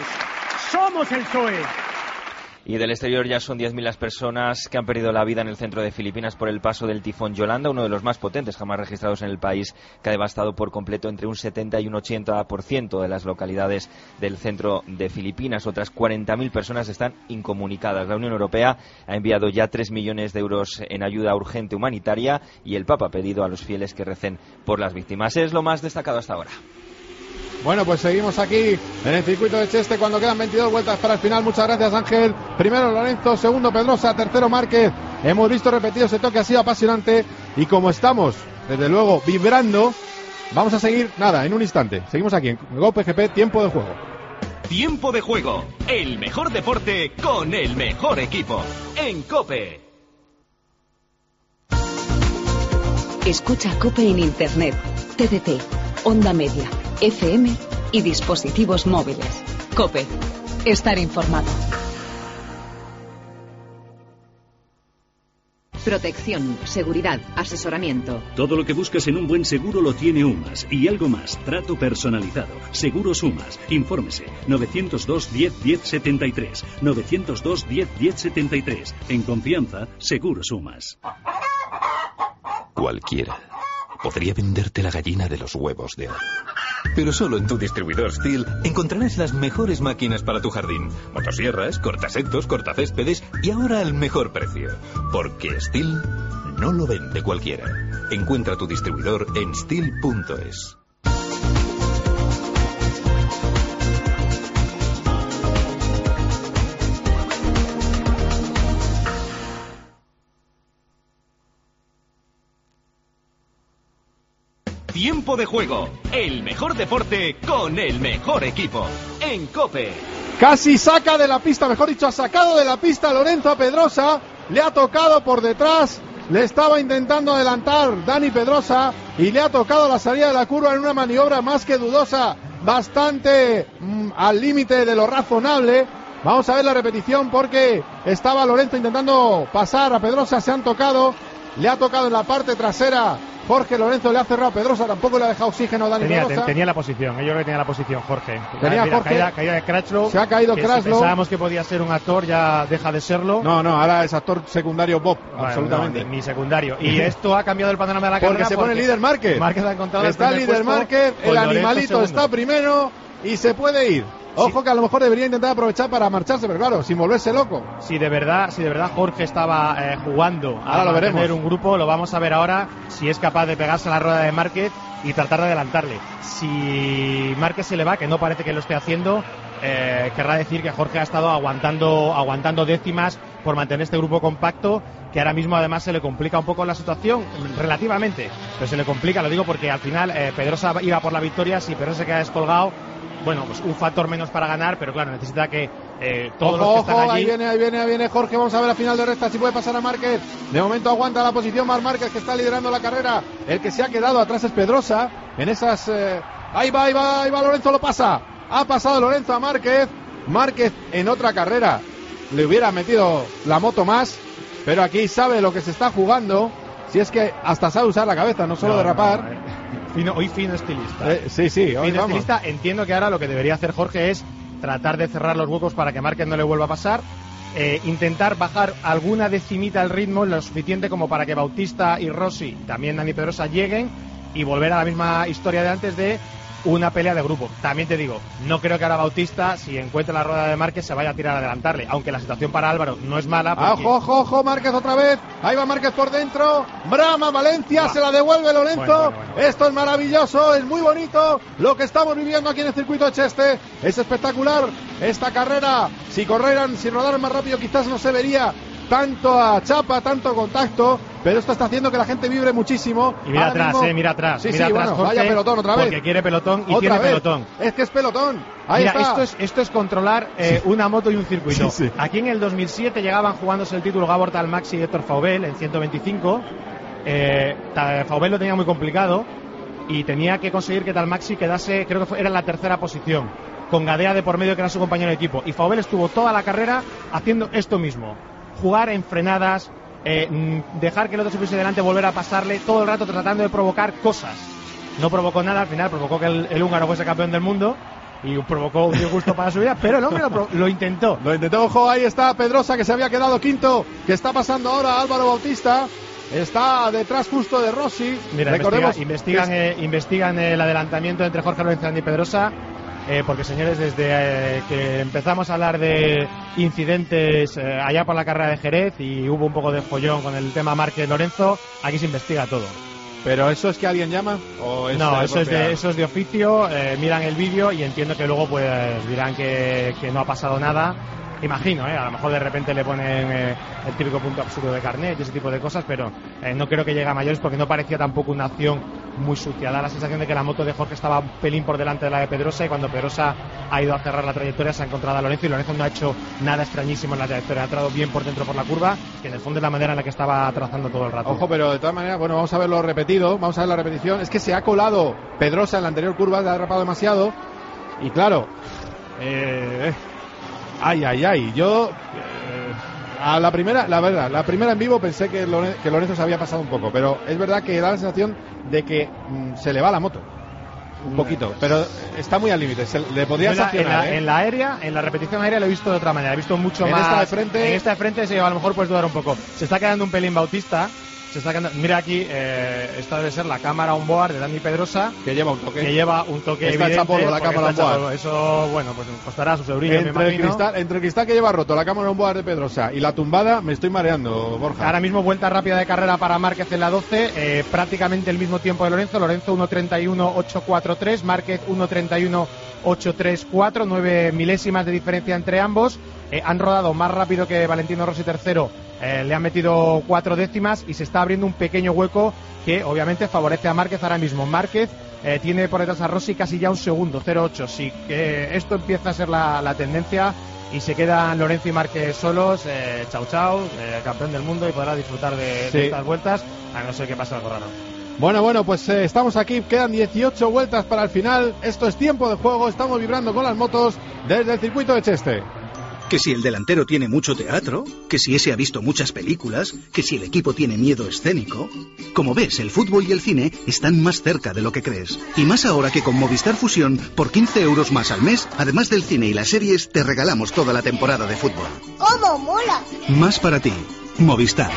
Somos el P S O E. Y del exterior ya son diez mil las personas que han perdido la vida en el centro de Filipinas por el paso del tifón Yolanda, uno de los más potentes jamás registrados en el país, que ha devastado por completo entre un setenta y un ochenta por ciento de las localidades del centro de Filipinas. Otras cuarenta mil personas están incomunicadas. La Unión Europea ha enviado ya tres millones de euros en ayuda urgente humanitaria, y el Papa ha pedido a los fieles que recen por las víctimas. Es lo más destacado hasta ahora. Bueno, pues seguimos aquí en el circuito de Cheste cuando quedan veintidós vueltas para el final. Muchas gracias, Ángel. Primero Lorenzo, segundo Pedrosa, tercero Márquez. Hemos visto repetido ese toque, ha sido apasionante. Y como estamos, desde luego, vibrando, vamos a seguir, nada, en un instante. Seguimos aquí en GoPGP, tiempo de juego. Tiempo de juego, el mejor deporte con el mejor equipo. En COPE. Escucha COPE en Internet, T D T, onda media, F M y dispositivos móviles. COPE. Estar informado. Protección, seguridad, asesoramiento. Todo lo que buscas en un buen seguro lo tiene UMAS. Y algo más, trato personalizado. Seguros UMAS. Infórmese. novecientos dos, diez, diez, setenta y tres. novecientos dos, diez, diez, setenta y tres. En confianza, Seguros UMAS. Cualquiera podría venderte la gallina de los huevos de oro. Pero solo en tu distribuidor STIHL encontrarás las mejores máquinas para tu jardín. Motosierras, cortasectos, cortacéspedes y ahora al mejor precio. Porque STIHL no lo vende cualquiera. Encuentra tu distribuidor en stihl punto es. Tiempo de juego, el mejor deporte con el mejor equipo. En COPE. Casi saca de la pista, mejor dicho, ha sacado de la pista Lorenzo a Pedrosa. Le ha tocado por detrás. Le estaba intentando adelantar Dani Pedrosa y le ha tocado la salida de la curva en una maniobra más que dudosa. Bastante mmm, al límite de lo razonable. Vamos a ver la repetición porque estaba Lorenzo intentando pasar a Pedrosa. Se han tocado. Le ha tocado en la parte trasera. Jorge Lorenzo le ha cerrado a Pedrosa, tampoco le ha dejado oxígeno a Dani tenía, Pedrosa. Tenía la posición, yo creo que tenía la posición Jorge. Tenía Mira, Jorge. Caída, caída de Crutchlow. Se ha caído que Crutchlow. Si pensábamos que podía ser un actor, ya deja de serlo. No, no, ahora es actor secundario Bob, bueno, absolutamente. No, ni, ni secundario. Y esto ha cambiado el panorama de la carrera. Porque se pone líder Márquez. Márquez ha encontrado Está el líder Márquez, el animalito está primero y se puede ir. Ojo, sí, que a lo mejor debería intentar aprovechar para marcharse, pero claro, sin volverse loco. Si de verdad, si de verdad Jorge estaba eh, jugando ahora a lo veremos. Tener un grupo, lo vamos a ver ahora si es capaz de pegarse a la rueda de Márquez y tratar de adelantarle. Si Márquez se le va, que no parece que lo esté haciendo, eh, querrá decir que Jorge ha estado aguantando, aguantando décimas por mantener este grupo compacto, que ahora mismo además se le complica un poco la situación, relativamente, pero se le complica, lo digo porque al final eh, Pedrosa iba por la victoria, si Pedrosa se queda descolgado, bueno, pues un factor menos para ganar, pero claro, necesita que eh, todos ojo, los que están ojo, allí... ahí viene, ahí viene, ahí viene Jorge, vamos a ver a final de recta si puede pasar a Márquez. De momento aguanta la posición Marc Márquez, que está liderando la carrera. El que se ha quedado atrás es Pedrosa, en esas... Eh... Ahí va, ahí va, ahí va, Lorenzo lo pasa. Ha pasado Lorenzo a Márquez. Márquez en otra carrera le hubiera metido la moto más, pero aquí sabe lo que se está jugando. Si es que hasta sabe usar la cabeza, no solo no, derrapar. No, no, eh. Fino, hoy fino estilista. Eh, sí, sí, hoy fino vamos. estilista. Entiendo que ahora lo que debería hacer Jorge es tratar de cerrar los huecos para que Márquez no le vuelva a pasar. Eh, intentar bajar alguna decimita el ritmo, lo suficiente como para que Bautista y Rossi, también Dani Pedrosa, lleguen y volver a la misma historia de antes de una pelea de grupo. También te digo, no creo que ahora Bautista, si encuentra la rueda de Márquez, se vaya a tirar a adelantarle, aunque la situación para Álvaro no es mala. Porque... Ojo, ojo, ojo, Márquez otra vez, ahí va Márquez por dentro, Brama, Valencia, va. Se la devuelve Lorenzo. Bueno, bueno, bueno. Esto es maravilloso, es muy bonito lo que estamos viviendo aquí en el circuito de Cheste, es espectacular esta carrera. Si corrieran, si rodaran más rápido quizás no se vería tanto a chapa, tanto contacto, pero esto está haciendo que la gente vibre muchísimo. Y mira Ahora atrás, mismo... eh, mira atrás, sí, mira sí, atrás, bueno, Jorge, vaya pelotón otra vez. Porque quiere pelotón y otra tiene vez. pelotón. Es que es pelotón. Ahí mira, está. esto es, esto es controlar eh, sí. una moto y un circuito. Sí, sí. Aquí en el dos mil siete llegaban jugándose el título Gabor Talmaxi y Héctor Faubel en ciento veinticinco. Eh, Faubel lo tenía muy complicado y tenía que conseguir que Talmaxi quedase, creo que fue, era en la tercera posición, con Gadea de por medio, que era su compañero de equipo. Y Faubel estuvo toda la carrera haciendo esto mismo. Jugar en frenadas, eh, dejar que el otro se pusiese delante, volver a pasarle, todo el rato tratando de provocar cosas. No provocó nada, al final provocó que el, el húngaro fuese campeón del mundo y provocó un disgusto para su vida, pero el hombre lo, lo intentó. Lo intentó, ojo, ahí está Pedrosa, que se había quedado quinto, que está pasando ahora Álvaro Bautista. Está detrás justo de Rossi. Mira, Recordemos investiga, investigan, eh, investigan el adelantamiento entre Jorge Lorenzo y Dani Pedrosa. Eh, porque señores, desde eh, que empezamos a hablar de incidentes eh, allá por la carrera de Jerez y hubo un poco de follón con el tema Márquez Lorenzo, aquí se investiga todo. ¿Pero eso es que alguien llama? ¿O es no, de eso es, de, eso es de oficio, eh, miran el vídeo y entiendo que luego pues dirán que, que no ha pasado nada. Imagino, ¿eh? A lo mejor de repente le ponen eh, el típico punto absurdo de carnet y ese tipo de cosas, pero eh, no creo que llegue a mayores porque no parecía tampoco una acción muy sucia. Da la sensación de que la moto de Jorge estaba un pelín por delante de la de Pedrosa y cuando Pedrosa ha ido a cerrar la trayectoria se ha encontrado a Lorenzo y Lorenzo no ha hecho nada extrañísimo en la trayectoria. Ha entrado bien por dentro por la curva, que en el fondo es la manera en la que estaba trazando todo el rato. Ojo, pero de todas maneras, bueno, vamos a verlo repetido, vamos a ver la repetición. Es que se ha colado Pedrosa en la anterior curva, le ha derrapado demasiado y claro... Eh... Ay, ay, ay, yo eh, a la primera, la verdad, la primera en vivo pensé que, Lore, que Lorenzo se había pasado un poco, pero es verdad que da la sensación de que mm, se le va la moto un poquito, pero está muy al límite, le podría sancionar. En la, ¿eh? en la aérea, en la repetición aérea lo he visto de otra manera, he visto mucho en más. Esta de frente, en esta de frente sí, a lo mejor puedes dudar un poco. Se está quedando un pelín Bautista. Se está quedando... Mira aquí, eh, esta debe ser la cámara on-board de Dani Pedrosa. Que lleva un toque. Que lleva un toque está evidente. Está polvo la cámara on-board. Eso, bueno, pues costará sus eurillos, entre me imagino. El cristal, entre el cristal que lleva roto, la cámara on-board de Pedrosa y la tumbada, me estoy mareando, Borja. Ahora mismo vuelta rápida de carrera para Márquez en la doce. Eh, prácticamente el mismo tiempo de Lorenzo. Lorenzo uno treinta y uno ocho cuatro tres. Márquez uno treinta y uno ocho tres cuatro. Nueve milésimas de diferencia entre ambos. Eh, han rodado más rápido que Valentino Rossi tercero. Eh, le han metido cuatro décimas y se está abriendo un pequeño hueco que obviamente favorece a Márquez ahora mismo. Márquez eh, tiene por detrás a Rossi casi ya un segundo, cero ocho. Sí que esto empieza a ser la, la tendencia y se quedan Lorenzo y Márquez solos. Eh, chau chau, eh, campeón del mundo, y podrá disfrutar de, sí. de estas vueltas, a no ser que pase algo raro. Bueno, bueno, pues eh, estamos aquí, quedan dieciocho vueltas para el final. Esto es tiempo de juego, estamos vibrando con las motos desde el circuito de Cheste. Que si el delantero tiene mucho teatro, que si ese ha visto muchas películas, que si el equipo tiene miedo escénico. Como ves, el fútbol y el cine están más cerca de lo que crees. Y más ahora que con Movistar Fusión, por quince euros más al mes, además del cine y las series, te regalamos toda la temporada de fútbol. ¡Cómo mola! Más para ti, Movistar.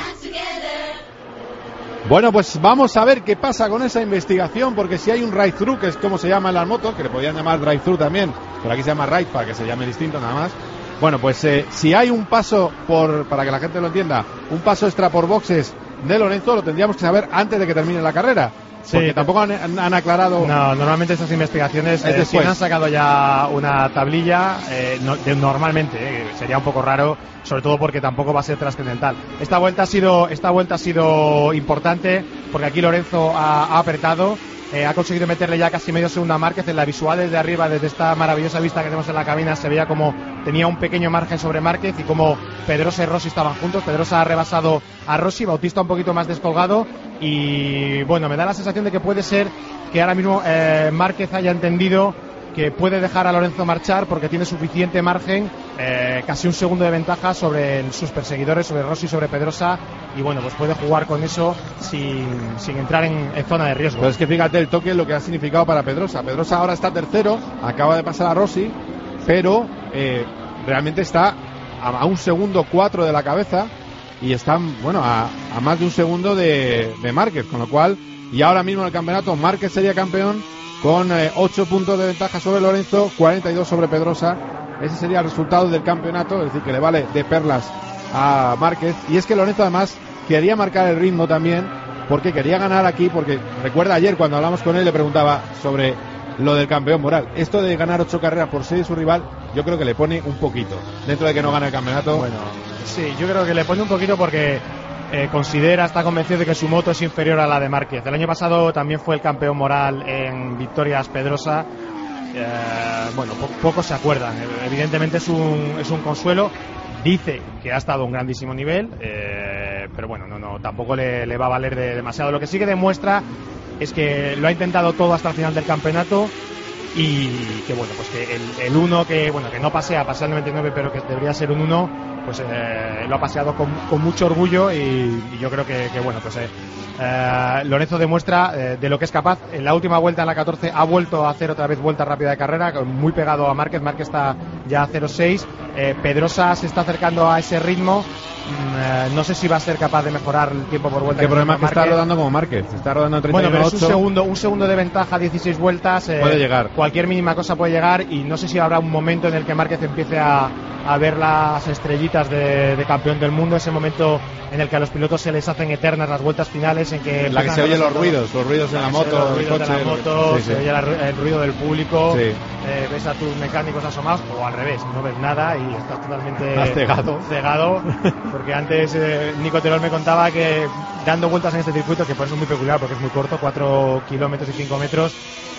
Bueno, pues vamos a ver qué pasa con esa investigación, porque si hay un ride-through, que es como se llama en las motos, que le podían llamar drive-through también, pero aquí se llama ride para que se llame distinto nada más. Bueno, pues eh, si hay un paso por, para que la gente lo entienda, un paso extra por boxes de Lorenzo, lo tendríamos que saber antes de que termine la carrera. Sí, porque tampoco han, han aclarado. No, normalmente estas investigaciones eh, si han sacado ya una tablilla, eh, no, de, normalmente eh, sería un poco raro, sobre todo porque tampoco va a ser trascendental. Esta vuelta ha sido, esta vuelta ha sido importante porque aquí Lorenzo ha, ha apretado. Eh, ha conseguido meterle ya casi medio segundo a Márquez. En la visual desde arriba, desde esta maravillosa vista que tenemos en la cabina, se veía como tenía un pequeño margen sobre Márquez y como Pedrosa y Rossi estaban juntos. Pedrosa ha rebasado a Rossi, Bautista un poquito más descolgado, y bueno, me da la sensación de que puede ser que ahora mismo eh, Márquez haya entendido que puede dejar a Lorenzo marchar porque tiene suficiente margen, eh, casi un segundo de ventaja sobre el, sus perseguidores, sobre Rossi y sobre Pedrosa, y bueno, pues puede jugar con eso sin, sin entrar en, en zona de riesgo. Pero es que fíjate el toque, lo que ha significado para Pedrosa. Pedrosa ahora está tercero, acaba de pasar a Rossi, pero eh, realmente está a, a un segundo cuatro de la cabeza y está, bueno, a, a más de un segundo de, de Márquez, con lo cual, y ahora mismo en el campeonato Márquez sería campeón con eh, ocho puntos de ventaja sobre Lorenzo, cuarenta y dos sobre Pedrosa. Ese sería el resultado del campeonato, es decir, que le vale de perlas a Márquez. Y es que Lorenzo además quería marcar el ritmo también, porque quería ganar aquí, porque recuerda ayer cuando hablamos con él le preguntaba sobre lo del campeón moral. Esto de ganar ocho carreras por seis de su rival, yo creo que le pone un poquito, dentro de que no gane el campeonato. Bueno, sí, yo creo que le pone un poquito porque Eh, considera, está convencido de que su moto es inferior a la de Márquez. El año pasado también fue el campeón moral en victorias Pedrosa. Eh, bueno, po pocos se acuerdan. Evidentemente es un, es un consuelo. Dice que ha estado a un grandísimo nivel, eh, pero bueno, no, no, tampoco le, le va a valer de demasiado. Lo que sí que demuestra es que lo ha intentado todo hasta el final del campeonato y que bueno, pues que el uno que bueno que no pasea, pasea el noventa y nueve, pero que debería ser un uno, pues eh, lo ha paseado con, con mucho orgullo y, y yo creo que, que bueno, pues eh, eh, Lorenzo demuestra eh, de lo que es capaz. En la última vuelta, en la catorce, ha vuelto a hacer otra vez vuelta rápida de carrera, muy pegado a Márquez. Márquez está ya a cero seis. eh, Pedrosa se está acercando a ese ritmo. Eh, no sé si va a ser capaz de mejorar el tiempo por vuelta. El problema es que está rodando como Márquez, está rodando en treinta y uno, bueno, pero es un segundo, un segundo de ventaja, dieciséis vueltas. Eh, puede llegar. Cualquier mínima cosa puede llegar y no sé si habrá un momento en el que Márquez empiece a, a ver las estrellitas de, de campeón del mundo, ese momento en el que a los pilotos se les hacen eternas las vueltas finales, en que la que se oyen los ruidos, los ruidos en la moto, los ruidos el coche, de la moto, sí, sí. se oye la, el ruido del público, sí. eh, ves a tus mecánicos asomados o al revés, no ves nada y estás totalmente estás cegado, cegado porque antes eh, Nico Terol me contaba que dando vueltas en este circuito, que por eso es muy peculiar porque es muy corto, cuatro kilómetros y cinco metros,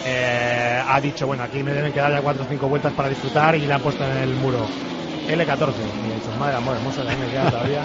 eh, ha dicho, bueno, aquí me deben quedar ya cuatro o cinco vueltas para disfrutar y le han puesto en el muro L catorce. Y he dicho, madre amor hermosa, ya me queda todavía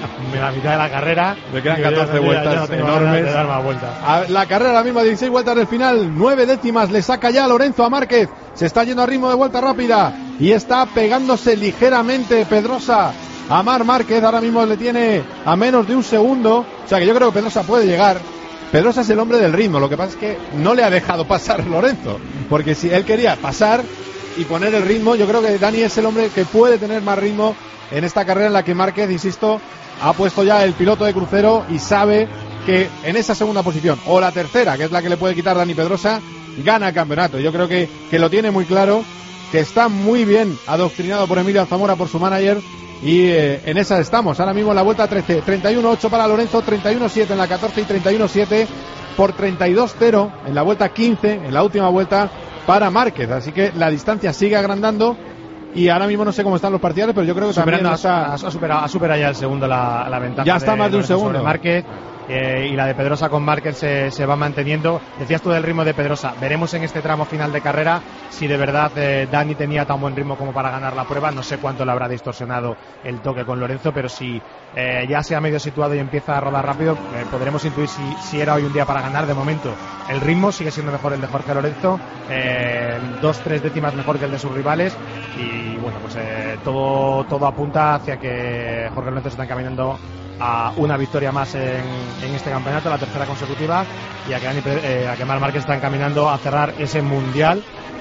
la mitad de la carrera. Me quedan catorce vueltas no tengo enormes. De dar más vueltas. A la carrera ahora mismo a dieciséis vueltas del final, nueve décimas le saca ya Lorenzo a Márquez. Se está yendo a ritmo de vuelta rápida y está pegándose ligeramente Pedrosa a Marc Márquez. Ahora mismo le tiene a menos de un segundo. O sea que yo creo que Pedrosa puede llegar. Pedrosa es el hombre del ritmo. Lo que pasa es que no le ha dejado pasar Lorenzo, porque si él quería pasar y poner el ritmo, yo creo que Dani es el hombre que puede tener más ritmo en esta carrera en la que Márquez, insisto, ha puesto ya el piloto de crucero y sabe que en esa segunda posición, o la tercera, que es la que le puede quitar Dani Pedrosa, gana el campeonato. Yo creo que, que lo tiene muy claro, que está muy bien adoctrinado por Emilio Alzamora, por su manager, y eh, en esa estamos. Ahora mismo en la vuelta trece, treinta y uno ocho para Lorenzo, treinta y uno siete en la catorce y treinta y uno siete por treinta y dos cero en la vuelta quince, en la última vuelta, para Márquez. Así que la distancia sigue agrandando. Y ahora mismo no sé cómo están los parciales, pero yo creo que Superando, también está... ha, superado, ha superado ya el segundo la, la ventaja. Ya está de más de un segundo. Márquez, eh, y la de Pedrosa con Márquez se, se va manteniendo. Decías tú del ritmo de Pedrosa. Veremos en este tramo final de carrera si de verdad eh, Dani tenía tan buen ritmo como para ganar la prueba. No sé cuánto le habrá distorsionado el toque con Lorenzo, pero si eh, ya se ha medio situado y empieza a rodar rápido, eh, podremos intuir si, si era hoy un día para ganar. De momento el ritmo sigue siendo mejor el de Jorge Lorenzo, eh, dos, tres décimas mejor que el de sus rivales, y bueno, pues eh, todo, todo apunta hacia que Jorge Lorenzo se está encaminando a una victoria más en, en este campeonato, la tercera consecutiva, y a que, Dani, eh, a que Marc Márquez está encaminando a cerrar ese mundial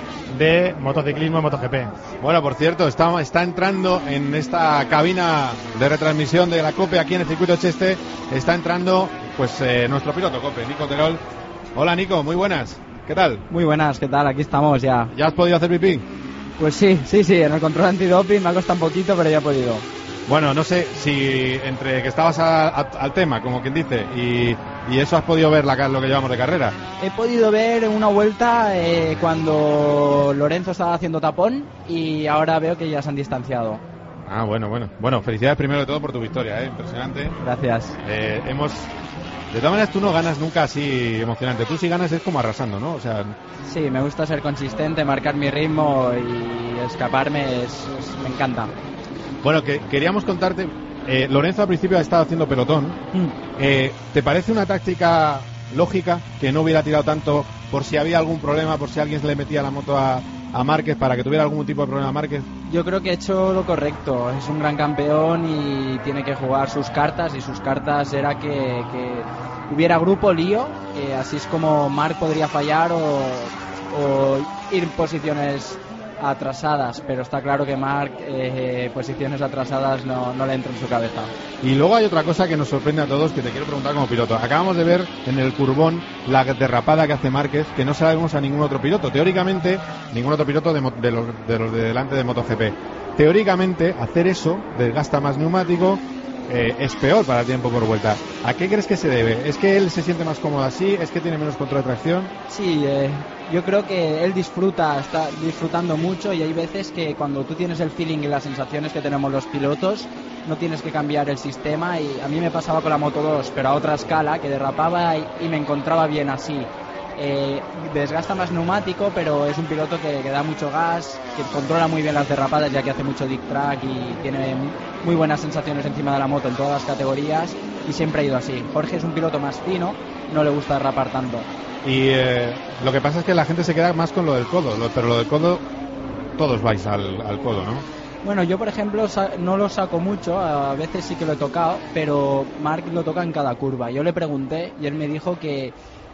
de motociclismo y MotoGP. Bueno, por cierto, está, está entrando en esta cabina de retransmisión de la COPE aquí en el circuito Cheste, está entrando pues eh, nuestro piloto COPE, Nico Terol. Hola Nico, muy buenas, ¿qué tal? Muy buenas, ¿qué tal? Aquí estamos ya. ¿Ya has podido hacer pipí? Pues sí, sí, sí, en el control antidoping me ha costado un poquito, pero ya he podido. Bueno, no sé si entre que estabas a, a, al tema, como quien dice, y, y eso has podido ver la, lo que llevamos de carrera. He podido ver una vuelta eh, cuando Lorenzo estaba haciendo tapón, y ahora veo que ya se han distanciado. Ah, bueno, bueno. Bueno, felicidades primero de todo por tu victoria, ¿eh? Impresionante. Gracias. Eh, hemos... De todas maneras, tú no ganas nunca así emocionante. Tú si ganas es como arrasando, ¿no? O sea... Sí, me gusta ser consistente, marcar mi ritmo y escaparme, es, es, me encanta. Bueno, que queríamos contarte, eh, Lorenzo al principio ha estado haciendo pelotón. Mm. Eh, ¿Te parece una táctica lógica que no hubiera tirado tanto por si había algún problema, por si alguien se le metía la moto a, a Márquez, para que tuviera algún tipo de problema Márquez? Yo creo que he hecho lo correcto. Es un gran campeón y tiene que jugar sus cartas, y sus cartas era que, que hubiera grupo lío, eh, así es como Marc podría fallar o, o ir en posiciones atrasadas, pero está claro que Marc eh, posiciones atrasadas no, no le entra en su cabeza. Y luego hay otra cosa que nos sorprende a todos, que te quiero preguntar como piloto. Acabamos de ver en el curbón la derrapada que hace Márquez, que no sabemos a ningún otro piloto. Teóricamente, ningún otro piloto de, de, los, de los de delante de MotoGP. Teóricamente, hacer eso desgasta más neumático, eh, es peor para el tiempo por vuelta. ¿A qué crees que se debe? ¿Es que él se siente más cómodo así? ¿Es que tiene menos control de tracción? Sí, eh, yo creo que él disfruta, está disfrutando mucho, y hay veces que cuando tú tienes el feeling y las sensaciones que tenemos los pilotos, no tienes que cambiar el sistema, y a mí me pasaba con la Moto dos, pero a otra escala, que derrapaba y, y me encontraba bien así. Eh, desgasta más neumático, pero es un piloto que, que da mucho gas, que controla muy bien las derrapadas, ya que hace mucho dick track y tiene muy buenas sensaciones encima de la moto en todas las categorías, y siempre ha ido así. Jorge es un piloto más fino, no le gusta derrapar tanto. Y eh, lo que pasa es que la gente se queda más con lo del codo, lo, pero lo del codo todos vais al, al codo, ¿no? Bueno, yo por ejemplo no lo saco mucho, a veces sí que lo he tocado, pero Marc lo toca en cada curva. Yo le pregunté y él me dijo que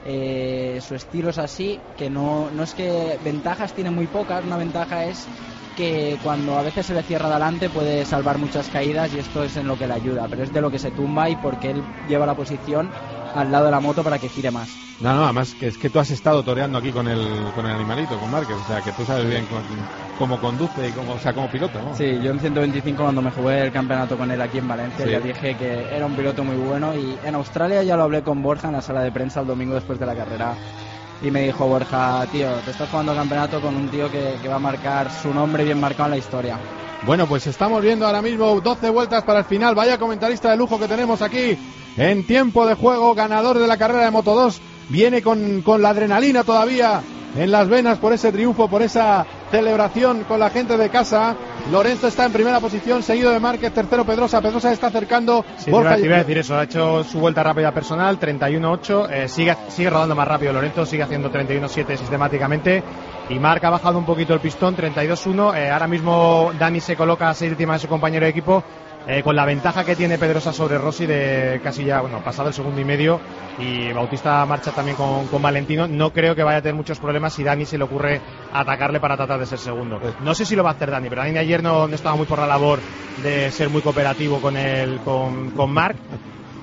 Eh, su estilo es así, que no, no es que ventajas tiene muy pocas, una ventaja es que cuando a veces se le cierra adelante puede salvar muchas caídas, y esto es en lo que le ayuda, pero es de lo que se tumba, y porque él lleva la posición al lado de la moto para que gire más. No, no, además que es que tú has estado toreando aquí con el con el animalito, con Márquez, o sea que tú sabes bien con, cómo conduce y cómo, o sea, como piloto, ¿no? Sí, yo en ciento veinticinco cuando me jugué el campeonato con él aquí en Valencia, sí, ya dije que era un piloto muy bueno, y en Australia ya lo hablé con Borja en la sala de prensa el domingo después de la carrera, y me dijo Borja, tío, te estás jugando campeonato con un tío que, que va a marcar su nombre bien marcado en la historia. Bueno, pues estamos viendo ahora mismo doce vueltas para el final. Vaya comentarista de lujo que tenemos aquí en tiempo de juego, ganador de la carrera de Moto dos. Viene con, con la adrenalina todavía en las venas por ese triunfo, por esa celebración con la gente de casa. Lorenzo está en primera posición, seguido de Márquez, tercero Pedrosa. Pedrosa se está acercando. Sí, Borja... te iba a decir eso, ha hecho su vuelta rápida personal, treinta y uno ocho, eh, sigue, sigue rodando más rápido Lorenzo, sigue haciendo treinta y uno siete sistemáticamente, y Marc ha bajado un poquito el pistón, treinta y dos uno, eh, ahora mismo Dani se coloca a seis décimas de su compañero de equipo, eh, con la ventaja que tiene Pedrosa sobre Rossi de casi ya, bueno, pasado el segundo y medio, y Bautista marcha también con, con Valentino. No creo que vaya a tener muchos problemas si Dani se le ocurre atacarle para tratar de ser segundo. No sé si lo va a hacer Dani, pero Dani ayer no, no estaba muy por la labor de ser muy cooperativo con el con, con Marc.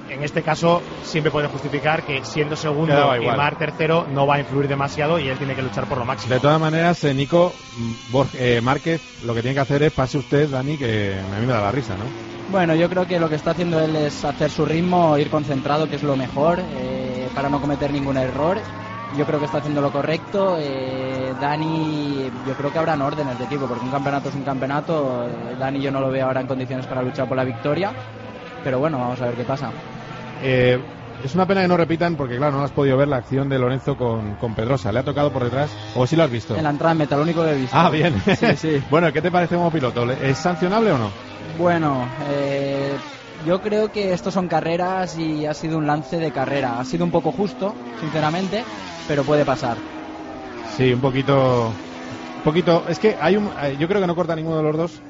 en este caso siempre puede justificar que siendo segundo y Marc tercero no va a influir demasiado y él tiene que luchar por lo máximo. De todas maneras, eh, Nico, Borge, eh, Márquez lo que tiene que hacer es pase usted, Dani, que a mí me da la risa, ¿no? Bueno, yo creo que lo que está haciendo él es hacer su ritmo, ir concentrado, que es lo mejor, eh, para no cometer ningún error. Yo creo que está haciendo lo correcto. Eh, Dani, yo creo que habrán órdenes de equipo, porque un campeonato es un campeonato. Eh, Dani yo no lo veo ahora en condiciones para luchar por la victoria, pero bueno, vamos a ver qué pasa. Eh, es una pena que no repitan, porque claro, no has podido ver la acción de Lorenzo con, con Pedrosa. ¿Le ha tocado por detrás o sí lo has visto? En la entrada en meta, lo único que he visto. Ah, bien. Sí, sí. Bueno, ¿qué te parece como piloto? ¿Es sancionable o no? Bueno, eh... yo creo que estos son carreras y ha sido un lance de carrera. Ha sido un poco justo, sinceramente, pero puede pasar. Sí, un poquito, un poquito. Es que hay un, yo creo que no corta ninguno de los dos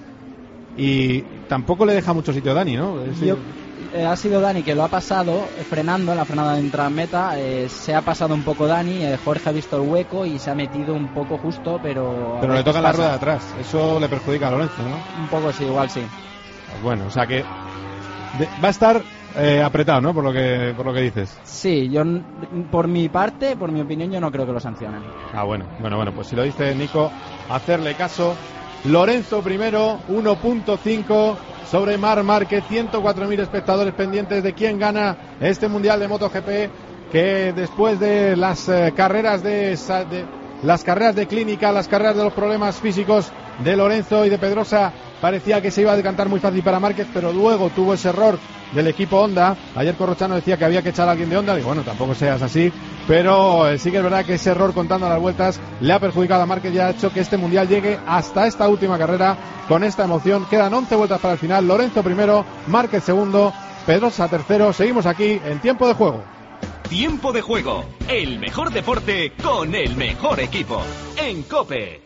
y tampoco le deja mucho sitio a Dani, ¿no? Es yo, eh, ha sido Dani que lo ha pasado eh, frenando en la frenada de entrada en meta. Eh, se ha pasado un poco Dani. Eh, Jorge ha visto el hueco y se ha metido un poco justo, pero. Pero le toca la rueda de atrás. Eso le perjudica a Lorenzo, ¿no? Un poco sí, igual sí. Bueno, o sea que de, va a estar eh, apretado, ¿no? Por lo que por lo que dices. Sí, yo por mi parte, por mi opinión, yo no creo que lo sancionen. Ah, bueno, bueno, bueno, pues si lo dice Nico, hacerle caso. Lorenzo primero, uno punto cinco sobre Marc Márquez, ciento cuatro mil espectadores pendientes de quién gana este Mundial de MotoGP, que después de las eh, carreras de, de las carreras de clínica, las carreras de los problemas físicos de Lorenzo y de Pedrosa, parecía que se iba a decantar muy fácil para Márquez, pero luego tuvo ese error del equipo Honda. Ayer Corrochano decía que había que echar a alguien de Honda, digo, bueno, tampoco seas así, pero eh, sí que es verdad que ese error contando las vueltas le ha perjudicado a Márquez y ha hecho que este Mundial llegue hasta esta última carrera con esta emoción. Quedan once vueltas para el final, Lorenzo primero, Márquez segundo, Pedrosa tercero. Seguimos aquí en Tiempo de Juego. Tiempo de Juego, el mejor deporte con el mejor equipo, en COPE.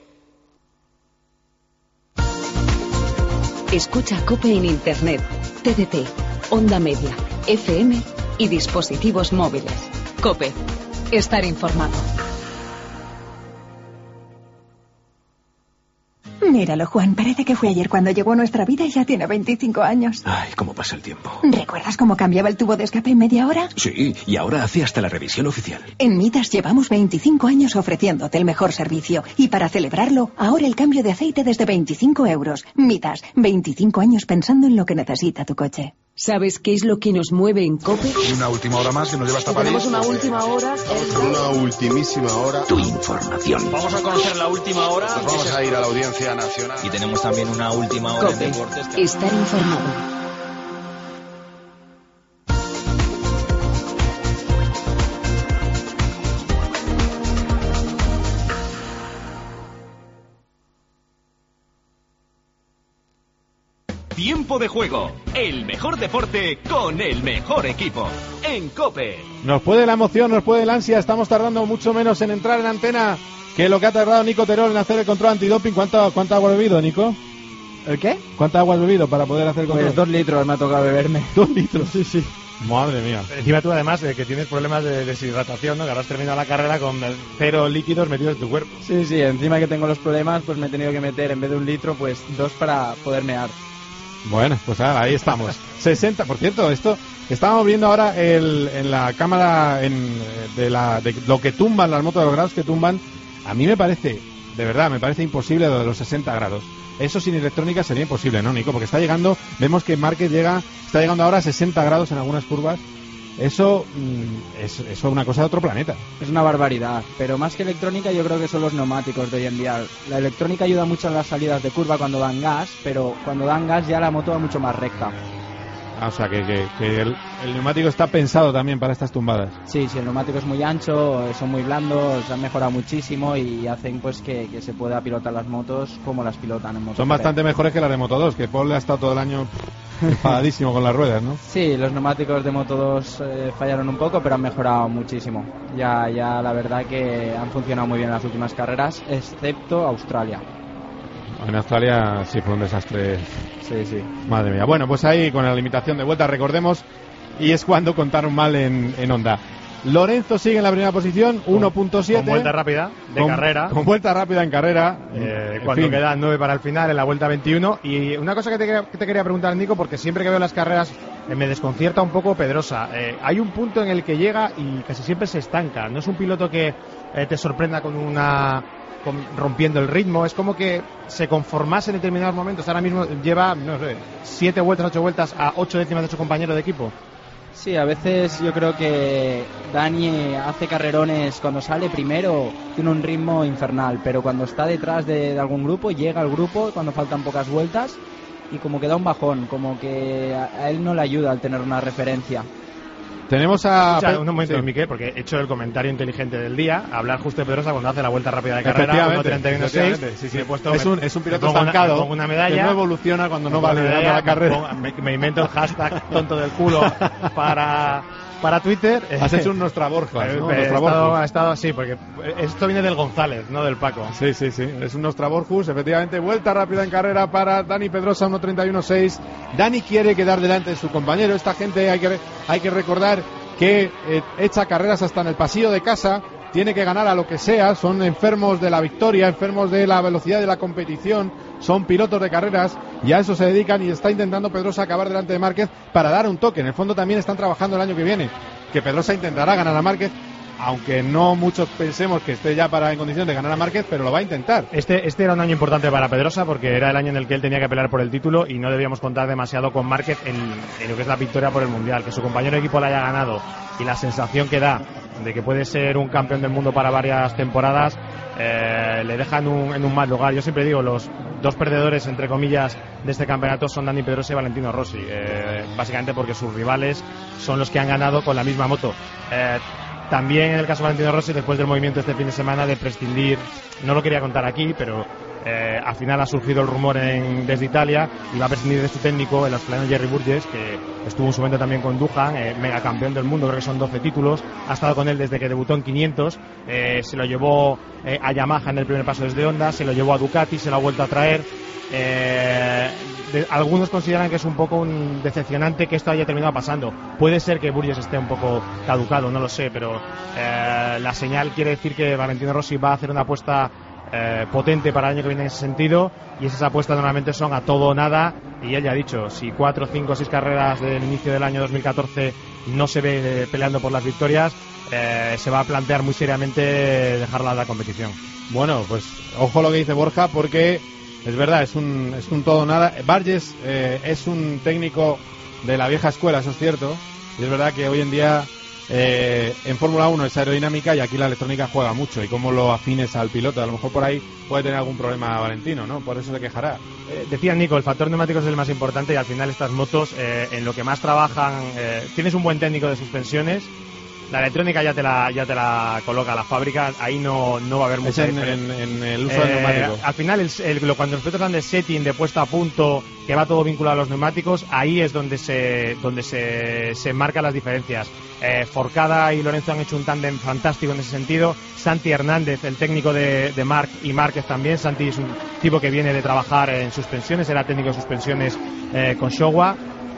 Escucha COPE en Internet, T D T, Onda Media, F M y dispositivos móviles. COPE. Estar informado. Míralo, Juan, parece que fue ayer cuando llegó a nuestra vida y ya tiene veinticinco años. Ay, cómo pasa el tiempo. ¿Recuerdas cómo cambiaba el tubo de escape en media hora? Sí, y ahora hace hasta la revisión oficial. En Midas llevamos veinticinco años ofreciéndote el mejor servicio. Y para celebrarlo, ahora el cambio de aceite desde veinticinco euros. Midas, veinticinco años pensando en lo que necesita tu coche. ¿Sabes qué es lo que nos mueve en COPE? Una última hora más que nos lleva hasta París. Tenemos una última hora. Una ultimísima hora. Tu información. Vamos a conocer la última hora. Nos vamos a ir a la Audiencia Nacional. Y tenemos también una última hora COPE. en deportes. Estar informado. Tiempo de Juego, el mejor deporte con el mejor equipo, en COPE. Nos puede la emoción, nos puede la ansia. Estamos tardando mucho menos en entrar en antena que lo que ha tardado Nico Terol en hacer el control antidoping. ¿Cuánta, cuánta agua has bebido, Nico? ¿El qué? ¿Cuánta agua has bebido para poder hacer el control? Pues dos litros me ha tocado beberme. Dos litros, sí, sí. Madre mía. Encima tú además de que tienes problemas de deshidratación, ¿no? Que ahora has terminado la carrera con cero líquidos metidos en tu cuerpo. Sí, sí, encima que tengo los problemas, pues me he tenido que meter en vez de un litro, pues dos para poder mear. Bueno, pues ahí estamos. sesenta, por cierto, esto estábamos viendo ahora el, en la cámara en, de, la, de lo que tumban las motos, de los grados que tumban. A mí me parece, de verdad, me parece imposible lo de los sesenta grados. Eso sin electrónica sería imposible, ¿no, Nico? Porque está llegando, vemos que Márquez llega, está llegando ahora a sesenta grados en algunas curvas. Eso mm, es, es una cosa de otro planeta. Es una barbaridad, pero más que electrónica yo creo que son los neumáticos de hoy en día. La electrónica ayuda mucho en las salidas de curva cuando dan gas, pero cuando dan gas ya la moto va mucho más recta. Ah, o sea que, que, que el, el neumático está pensado también para estas tumbadas. Sí, sí, el neumático es muy ancho, son muy blandos, han mejorado muchísimo y hacen pues que, que se pueda pilotar las motos como las pilotan en moto. Son bastante mejores que las de Moto dos, que Paul le ha estado todo el año enfadadísimo con las ruedas, ¿no? Sí, los neumáticos de Moto dos eh, fallaron un poco, pero han mejorado muchísimo. Ya, ya la verdad que han funcionado muy bien en las últimas carreras, excepto Australia. En Australia sí fue un desastre. Sí, sí. Madre mía. Bueno, pues ahí con la limitación de vueltas, recordemos, y es cuando contaron mal en, en Honda. Lorenzo sigue en la primera posición, uno punto siete. Con vuelta rápida de con, carrera. Con vuelta rápida en carrera. Eh, en cuando fin. quedan nueve para el final, en la vuelta veintiuno. Y una cosa que te, que te quería preguntar, Nico, porque siempre que veo las carreras eh, me desconcierta un poco Pedrosa. Eh, hay un punto en el que llega y casi siempre se estanca. No es un piloto que eh, te sorprenda con una con, rompiendo el ritmo. Es como que se conformase en determinados momentos. Ahora mismo lleva, no sé, siete vueltas, ocho vueltas a ocho décimas de su compañero de equipo. Sí, a veces yo creo que Dani hace carrerones cuando sale primero, tiene un ritmo infernal, pero cuando está detrás de, de algún grupo, llega al grupo cuando faltan pocas vueltas y como que da un bajón, como que a, a él no le ayuda al tener una referencia. Tenemos a... Escucha, un momento, sí. Miquel, porque he hecho el comentario inteligente del día, hablar justo de Pedrosa cuando hace la vuelta rápida de carrera, uno treinta y uno seis, sí, sí. me he puesto, es, un, me, es un piloto me pongo estancado, una, me pongo una medalla, que no evoluciona cuando no va liderando la carrera. Me, me invento el hashtag tonto del culo para... para Twitter. Has hecho un Nostraborjas, ¿no? He estado, ha estado así, porque esto viene del González, no del Paco. Sí, sí, sí, es un Nostraborjus, efectivamente. Vuelta rápida en carrera para Dani Pedrosa, uno treinta y uno seis. Dani quiere quedar delante de su compañero. Esta gente hay que, hay que recordar que eh, echa carreras hasta en el pasillo de casa. Tiene que ganar a lo que sea, son enfermos de la victoria, enfermos de la velocidad de la competición, son pilotos de carreras y a eso se dedican, y está intentando Pedrosa acabar delante de Márquez para dar un toque. En el fondo también están trabajando el año que viene, que Pedrosa intentará ganar a Márquez, aunque no muchos pensemos que esté ya para en condición de ganar a Márquez, pero lo va a intentar. Este, este era un año importante para Pedrosa porque era el año en el que él tenía que pelear por el título y no debíamos contar demasiado con Márquez en, en lo que es la victoria por el Mundial. Que su compañero de equipo la haya ganado y la sensación que da de que puede ser un campeón del mundo para varias temporadas, eh, le deja en un, en un mal lugar. Yo siempre digo, los dos perdedores, entre comillas, de este campeonato son Dani Pedrosa y Valentino Rossi, eh, básicamente porque sus rivales son los que han ganado con la misma moto. Eh, También en el caso de Valentino Rossi, después del movimiento este fin de semana de prescindir, no lo quería contar aquí, pero eh, al final ha surgido el rumor en, desde Italia y va a prescindir de su técnico, el australiano Jerry Burgess, que estuvo en su momento también con Duhan, eh, megacampeón del mundo, creo que son doce títulos, ha estado con él desde que debutó en quinientos, eh, se lo llevó eh, a Yamaha en el primer paso desde Honda, se lo llevó a Ducati, se lo ha vuelto a traer. Eh, de, algunos consideran que es un poco un decepcionante que esto haya terminado pasando. Puede ser que Burgess esté un poco caducado, no lo sé, pero eh, la señal quiere decir que Valentino Rossi va a hacer una apuesta eh, potente para el año que viene en ese sentido, y esas apuestas normalmente son a todo o nada, y él ya ha dicho, si cuatro, cinco, seis carreras del inicio del año dos mil catorce no se ve eh, peleando por las victorias, eh, se va a plantear muy seriamente dejarla de la competición. Bueno, pues ojo lo que dice Borja, porque es verdad, es un, es un todo nada. Burgess eh, es un técnico de la vieja escuela, eso es cierto, y es verdad que hoy en día eh, en Fórmula uno es aerodinámica y aquí la electrónica juega mucho, y cómo lo afines al piloto, a lo mejor por ahí puede tener algún problema Valentino, ¿no? Por eso se quejará. Eh, decía Nico, el factor neumáticos es el más importante, y al final estas motos eh, en lo que más trabajan, eh, tienes un buen técnico de suspensiones, la electrónica ya te la ya te la coloca la fábrica, ahí no, no va a haber mucha es en, diferencia. En, en el uso eh, del neumático. Al final, el, el, cuando los pilotos hablan de setting, de puesta a punto, que va todo vinculado a los neumáticos, ahí es donde se donde se, se marcan las diferencias. Eh, Forcada y Lorenzo han hecho un tándem fantástico en ese sentido. Santi Hernández, el técnico de, de Marc y Márquez también. Santi es un tipo que viene de trabajar en suspensiones, era técnico de suspensiones eh, con Showa.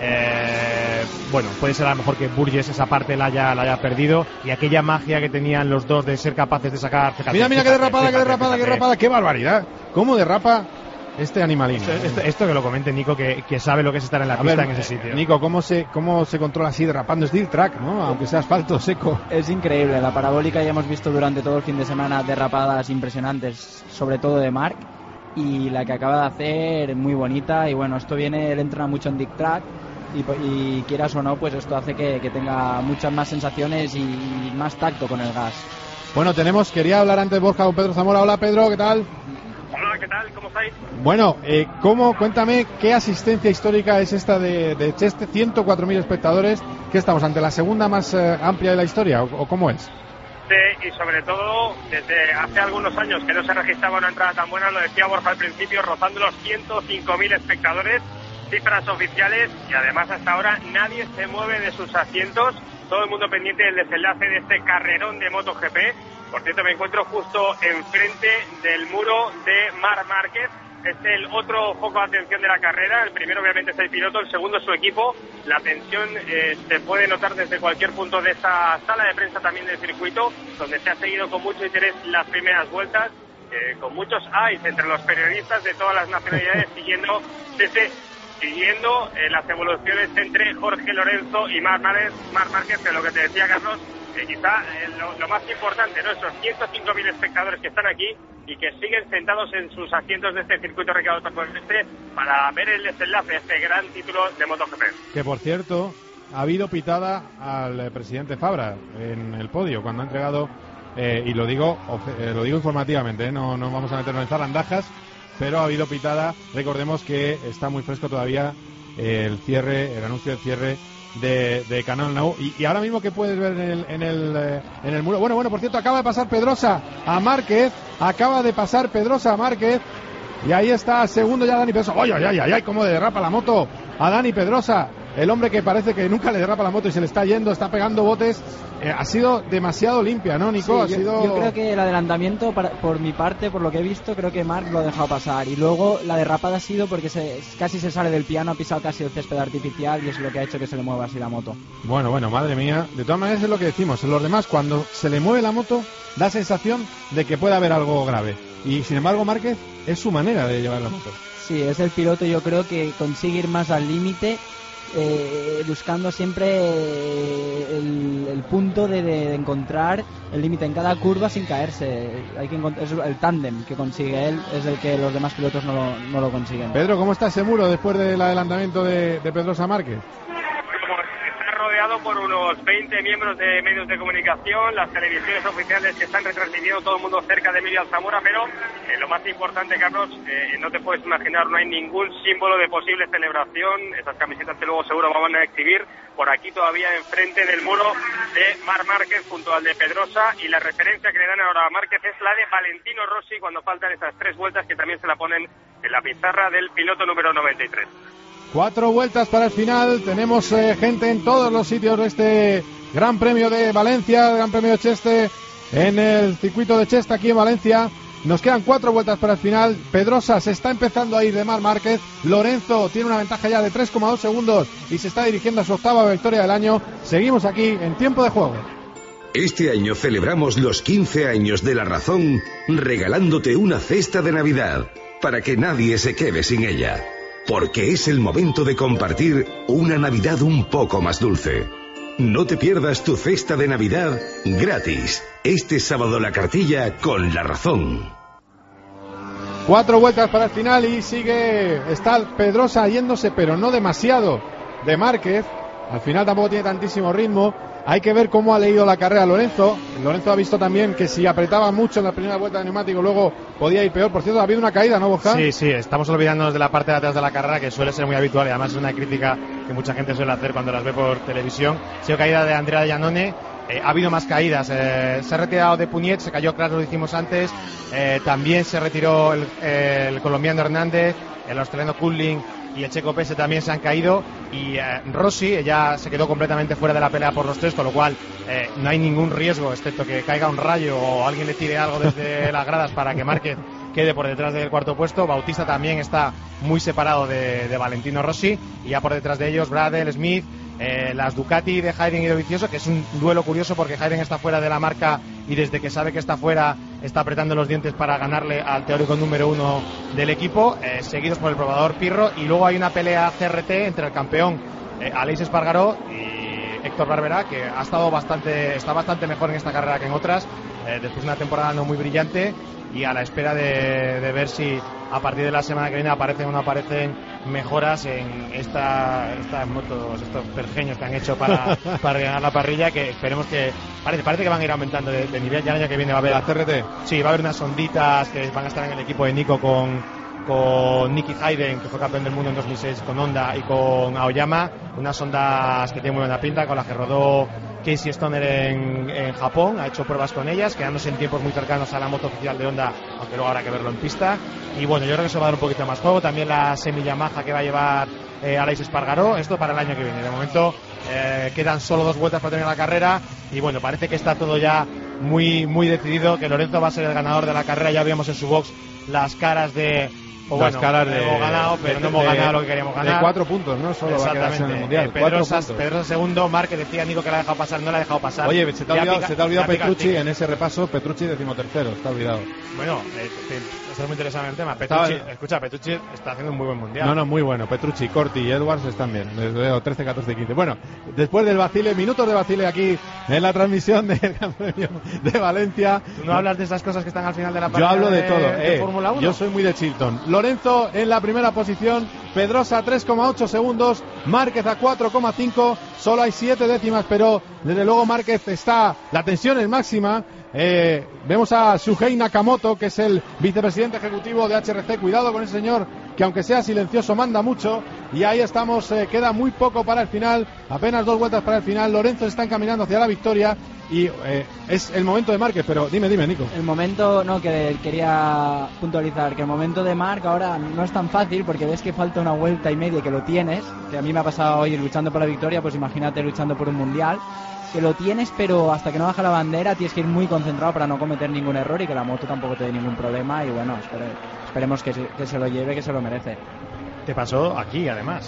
Eh, bueno, puede ser a lo mejor que Burgess esa parte la haya, la haya perdido, y aquella magia que tenían los dos de ser capaces de sacar. Fíjate, mira, mira, fíjate, qué derrapada, fíjate, qué derrapada, fíjate. qué derrapada, qué barbaridad. ¿Cómo derrapa este animalino? Esto, esto, esto que lo comente Nico, que, que sabe lo que es estar en la A pista ver, en ese sitio. Nico, ¿cómo se, cómo se controla así derrapando? Es dirt track, ¿no? Aunque sea asfalto seco. Es increíble, la parabólica ya hemos visto durante todo el fin de semana derrapadas impresionantes, sobre todo de Marc, y la que acaba de hacer muy bonita, y bueno, esto viene, él entrena mucho en dirt track, y, y quieras o no, pues esto hace que, que tenga muchas más sensaciones y, y más tacto con el gas. Bueno, tenemos, quería hablar antes Borja con Pedro Zamora. Hola Pedro, ¿qué tal? Hola, ¿qué tal? ¿Cómo estáis? Bueno, eh, ¿cómo, cuéntame, qué asistencia histórica es esta de, de Cheste? ciento cuatro mil espectadores, ¿qué estamos, ante la segunda más eh, amplia de la historia, o, o cómo es? Sí, y sobre todo, desde hace algunos años que no se registraba una entrada tan buena, lo decía Borja al principio, rozando los ciento cinco mil espectadores, cifras oficiales, y además hasta ahora nadie se mueve de sus asientos, todo el mundo pendiente del desenlace de este carrerón de MotoGP. Por cierto, me encuentro justo enfrente del muro de Marc Márquez. Es el otro foco de atención de la carrera. El primero obviamente es el piloto, el segundo es su equipo. La tensión eh, se puede notar desde cualquier punto de esta sala de prensa también del circuito, donde se ha seguido con mucho interés las primeras vueltas, eh, con muchos eyes entre los periodistas de todas las nacionalidades siguiendo desde siguiendo eh, las evoluciones entre Jorge Lorenzo y Marc Márquez, Marc Márquez, que lo que te decía Carlos, eh, quizá eh, lo, lo más importante, ¿no? Esos ciento cinco mil espectadores que están aquí y que siguen sentados en sus asientos de este circuito recreado este para ver el desenlace de este gran título de MotoGP. Que por cierto, ha habido pitada al presidente Fabra en el podio cuando ha entregado, eh, y lo digo eh, lo digo informativamente, ¿eh? no, no vamos a meternos en zarandajas, pero ha habido pitada. Recordemos que está muy fresco todavía eh, el cierre, el anuncio del cierre de, de Canal Now, y, y ahora mismo que puedes ver en el, en el eh, en el muro. Bueno, bueno, por cierto, acaba de pasar Pedrosa a Márquez, acaba de pasar Pedrosa a Márquez, y ahí está segundo ya Dani Pedrosa. ¡Ay, ay, ay, ay! ay cómo le derrapa la moto a Dani Pedrosa! El hombre que parece que nunca le derrapa la moto y se le está yendo, está pegando botes. Eh, ha sido demasiado limpia, ¿no, Nico? Sí, ha yo, sido... yo creo que el adelantamiento, para, por mi parte, por lo que he visto, creo que Marc lo ha dejado pasar. Y luego la derrapada ha sido porque se, casi se sale del piano, ha pisado casi el césped artificial y es lo que ha hecho que se le mueva así la moto. Bueno, bueno, madre mía. De todas maneras es lo que decimos. En los demás, cuando se le mueve la moto, da sensación de que puede haber algo grave. Y sin embargo, Márquez es su manera de llevar la moto. Sí, es el piloto, yo creo que consigue ir más al límite. Eh, buscando siempre el, el punto de, de encontrar el límite en cada curva sin caerse. Hay que es el tándem que consigue él, es el que los demás pilotos no lo, no lo consiguen. Pedro, ¿cómo está ese muro después del adelantamiento de, de Pedrosa Márquez? Rodeado por unos veinte miembros de medios de comunicación, las televisiones oficiales que están retransmitiendo, todo el mundo cerca de Emilio Alzamora, pero eh, lo más importante, Carlos, eh, no te puedes imaginar, no hay ningún símbolo de posible celebración. Esas camisetas que luego seguro van a exhibir por aquí todavía enfrente en el muro de Marc Márquez junto al de Pedrosa, y la referencia que le dan ahora a Márquez es la de Valentino Rossi cuando faltan esas tres vueltas que también se la ponen en la pizarra del piloto número noventa y tres. Cuatro vueltas para el final. Tenemos eh, gente en todos los sitios de este Gran Premio de Valencia, Gran Premio de Cheste, en el circuito de Cheste aquí en Valencia. Nos quedan cuatro vueltas para el final. Pedrosa se está empezando a ir de Marc Márquez. Lorenzo tiene una ventaja ya de tres coma dos segundos y se está dirigiendo a su octava victoria del año. Seguimos aquí en tiempo de juego. Este año celebramos los quince años de La Razón regalándote una cesta de Navidad para que nadie se quede sin ella. Porque es el momento de compartir una Navidad un poco más dulce. No te pierdas tu cesta de Navidad gratis. Este sábado la cartilla con La Razón. Cuatro vueltas para el final y sigue, está Pedrosa yéndose, pero no demasiado, de Márquez. Al final tampoco tiene tantísimo ritmo. Hay que ver cómo ha leído la carrera Lorenzo. Lorenzo ha visto también que si apretaba mucho en la primera vuelta de neumático luego podía ir peor. Por cierto, ha habido una caída, ¿no, Borja? Sí, sí, estamos olvidándonos de la parte de atrás de la carrera, que suele ser muy habitual y además es una crítica que mucha gente suele hacer cuando las ve por televisión. Ha sido caída de Andrea Iannone. Eh, ha habido más caídas. Eh, se ha retirado de Puñet, se cayó, claro, lo hicimos antes. Eh, también se retiró el, eh, el colombiano Hernández, el australiano Kulling y el checo Pese también se han caído, y eh, Rossi ya se quedó completamente fuera de la pelea por los tres, con lo cual eh, no hay ningún riesgo excepto que caiga un rayo o alguien le tire algo desde las gradas para que Márquez quede por detrás del cuarto puesto. Bautista también está muy separado de, de Valentino Rossi, y ya por detrás de ellos Bradel, Smith, eh, las Ducati de Hayden y Dovizioso, que es un duelo curioso porque Hayden está fuera de la marca y desde que sabe que está fuera está apretando los dientes para ganarle al teórico número uno del equipo, eh, seguidos por el probador Pirro, y luego hay una pelea C R T entre el campeón eh, Aleix Espargaró y Héctor Barberá, que ha estado bastante, está bastante mejor en esta carrera que en otras, eh, después de una temporada no muy brillante, y a la espera de, de ver si a partir de la semana que viene aparecen o no aparecen mejoras en esta, estas motos, estos pergeños que han hecho para, para ganar la parrilla, que esperemos que parece, parece que van a ir aumentando de, de nivel. Ya el año que viene va a haber la C R T. Sí, va a haber unas onditas que van a estar en el equipo de Nico con con Nicky Hayden, que fue campeón del mundo en dos mil seis con Honda, y con Aoyama, unas ondas que tienen muy buena pinta, con las que rodó Casey Stoner en, en Japón. Ha hecho pruebas con ellas, quedándose en tiempos muy cercanos a la moto oficial de Honda, aunque luego habrá que verlo en pista. Y bueno, yo creo que eso va a dar un poquito más juego. También la semi Yamaha que va a llevar eh, Aleix Espargaró, esto para el año que viene. De momento eh, quedan solo dos vueltas para terminar la carrera, y bueno, parece que está todo ya muy, muy decidido, que Lorenzo va a ser el ganador de la carrera. Ya vimos en su box las caras de... O las bueno, caras de, hemos ganado, pero de, no hemos de, ganado lo que queríamos ganar. De cuatro puntos, ¿no? Solo va a quedarse en el Mundial. Eh, Pedrosa, puntos. Pedrosa segundo, Márquez decía Nico que la ha dejado pasar, no la ha dejado pasar. Oye, se te ha olvidado, pica, se te ha olvidado Petrucci pica, en ese repaso. Petrucci decimotercero, está olvidado. Bueno, eh, te, está muy interesante el tema. Petrucci, Estaba... escucha, Petrucci está haciendo un muy buen Mundial. No, no, muy bueno. Petrucci, Corti y Edwards están bien. Les veo trece, catorce, quince. Bueno, después del vacile, minutos de vacile aquí en la transmisión del Gran Premio de Valencia. ¿Tú no, no hablas de esas cosas que están al final de la partida? Yo hablo de, de todo. De eh, Fórmula uno. Yo soy muy de Chilton. Lorenzo en la primera posición, Pedrosa tres coma ocho segundos, Márquez a cuatro coma cinco, solo hay siete décimas, pero desde luego Márquez está, la tensión es máxima. Eh, vemos a Shuhei Nakamoto, que es el vicepresidente ejecutivo de H R C. Cuidado con ese señor, que aunque sea silencioso manda mucho. Y ahí estamos, eh, queda muy poco para el final, apenas dos vueltas para el final. Lorenzo está encaminando hacia la victoria y eh, es el momento de Márquez, pero dime, dime, Nico. El momento, no, que quería puntualizar, que el momento de Marc ahora no es tan fácil, porque ves que falta una vuelta y media, que lo tienes, que a mí me ha pasado hoy luchando por la victoria, pues imagínate luchando por un mundial, que lo tienes, pero hasta que no baja la bandera tienes que ir muy concentrado para no cometer ningún error y que la moto tampoco te dé ningún problema. Y bueno, espere, esperemos que se, que se lo lleve, que se lo merece. Te pasó aquí, además,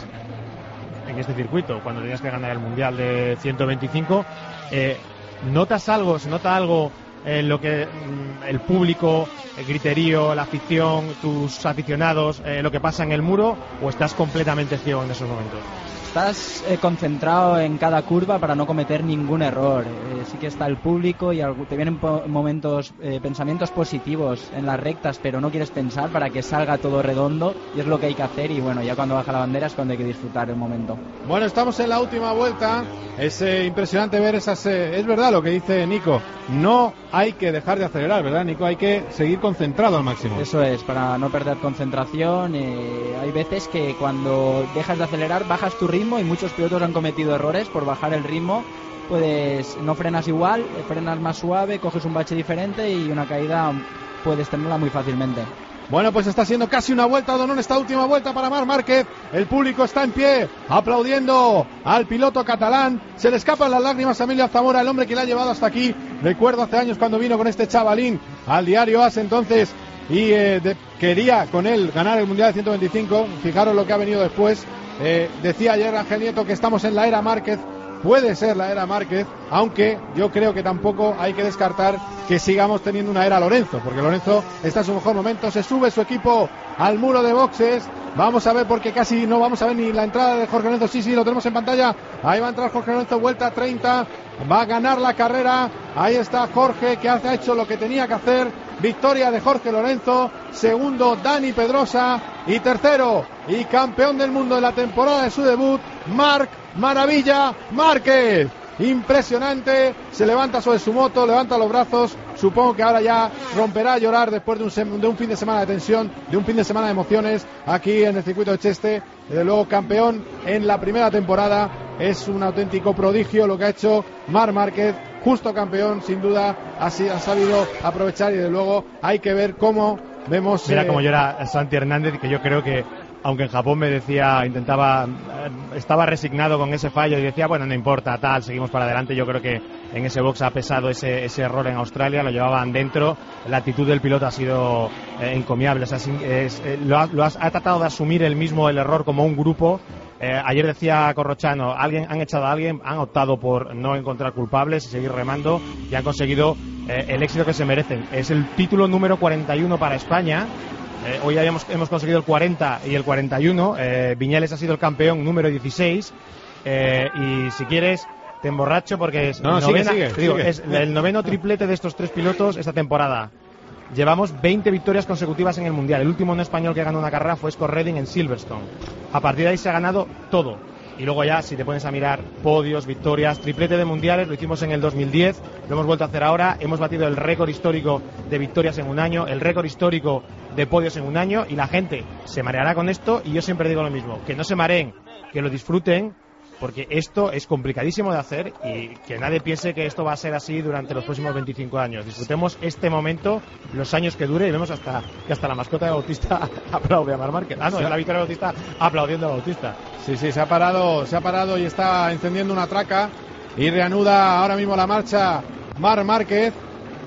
en este circuito, cuando tenías que ganar el mundial de ciento veinticinco. Eh, ¿Notas algo, se nota algo en lo que mm, el público, el griterío, la afición, tus aficionados, eh, lo que pasa en el muro, o estás completamente ciego en esos momentos? Estás eh, concentrado en cada curva para no cometer ningún error. Eh, sí que está el público y algo, te vienen po- momentos, eh, pensamientos positivos en las rectas, pero no quieres pensar para que salga todo redondo, y es lo que hay que hacer. Y bueno, ya cuando baja la bandera es cuando hay que disfrutar el momento. Bueno, estamos en la última vuelta. Es eh, impresionante ver esas... Eh, es verdad lo que dice Nico. No hay que dejar de acelerar, ¿verdad, Nico? Hay que seguir concentrado al máximo. Eso es, para no perder concentración. Eh, hay veces que cuando dejas de acelerar bajas tu ritmo, y muchos pilotos han cometido errores por bajar el ritmo. Puedes, no frenas igual, frenas más suave, coges un bache diferente y una caída puedes tenerla muy fácilmente. Bueno, pues está siendo casi una vuelta, Donón, esta última vuelta para Marc Márquez. El público está en pie, aplaudiendo al piloto catalán. Se le escapan las lágrimas a Emilio Zamora, el hombre que le ha llevado hasta aquí. Recuerdo hace años cuando vino con este chavalín al diario A S entonces, y eh, de, quería con él ganar el Mundial de ciento veinticinco. Fijaros lo que ha venido después. Eh, decía ayer Ángel Nieto que estamos en la era Márquez. Puede ser la era Márquez, aunque yo creo que tampoco hay que descartar que sigamos teniendo una era Lorenzo, porque Lorenzo está en su mejor momento. Se sube su equipo al muro de boxes. Vamos a ver, porque casi no vamos a ver ni la entrada de Jorge Lorenzo. Sí, sí, lo tenemos en pantalla. Ahí va a entrar Jorge Lorenzo, vuelta treinta. Va a ganar la carrera. Ahí está Jorge, que ha hecho lo que tenía que hacer. Victoria de Jorge Lorenzo. Segundo, Dani Pedrosa. Y tercero, y campeón del mundo en la temporada de su debut, Marc Maravilla Márquez. Impresionante, se levanta sobre su moto, levanta los brazos. Supongo que ahora ya romperá a llorar después de un, sem- de un fin de semana de tensión, de un fin de semana de emociones aquí en el circuito de Cheste. Desde luego campeón en la primera temporada. Es un auténtico prodigio lo que ha hecho Marc Márquez. Justo campeón, sin duda, ha, ha sabido aprovechar, y desde luego hay que ver cómo vemos... Mira eh, cómo llora Santi Hernández, que yo creo que, aunque en Japón me decía, intentaba, estaba resignado con ese fallo y decía, bueno, no importa, tal, seguimos para adelante. Yo creo que en ese box ha pesado ese, ese error en Australia, lo llevaban dentro. La actitud del piloto ha sido eh, encomiable, o sea, es, es, eh, lo, ha, lo ha, ha tratado de asumir él mismo el error como un grupo. Eh, ayer decía Corrochano, alguien han echado a alguien, han optado por no encontrar culpables y seguir remando, y han conseguido eh, el éxito que se merecen. Es el título número cuarenta y uno para España. Eh, hoy habíamos, hemos conseguido el cuarenta y el cuarenta y uno. Eh, Viñales ha sido el campeón número dieciséis. Eh, y si quieres, te emborracho porque es, no, novena, sigue, sigue, digo, sigue. es el noveno triplete de estos tres pilotos esta temporada. Llevamos veinte victorias consecutivas en el Mundial. El último no español que ganó una carrera fue Scott Redding en Silverstone. A partir de ahí se ha ganado todo. Y luego ya, si te pones a mirar podios, victorias, triplete de mundiales, lo hicimos en el dos mil diez, lo hemos vuelto a hacer ahora. Hemos batido el récord histórico de victorias en un año, el récord histórico de podios en un año, y la gente se mareará con esto. Y yo siempre digo lo mismo, que no se mareen, que lo disfruten, porque esto es complicadísimo de hacer, y que nadie piense que esto va a ser así durante los próximos veinticinco años. Disfrutemos este momento, los años que dure, y vemos hasta que hasta la mascota de Bautista aplaude a Marc Márquez. Ah, no, es la victoria de Bautista aplaudiendo a Bautista. Sí, sí, se ha parado, se ha parado y está encendiendo una traca, y reanuda ahora mismo la marcha Marc Márquez.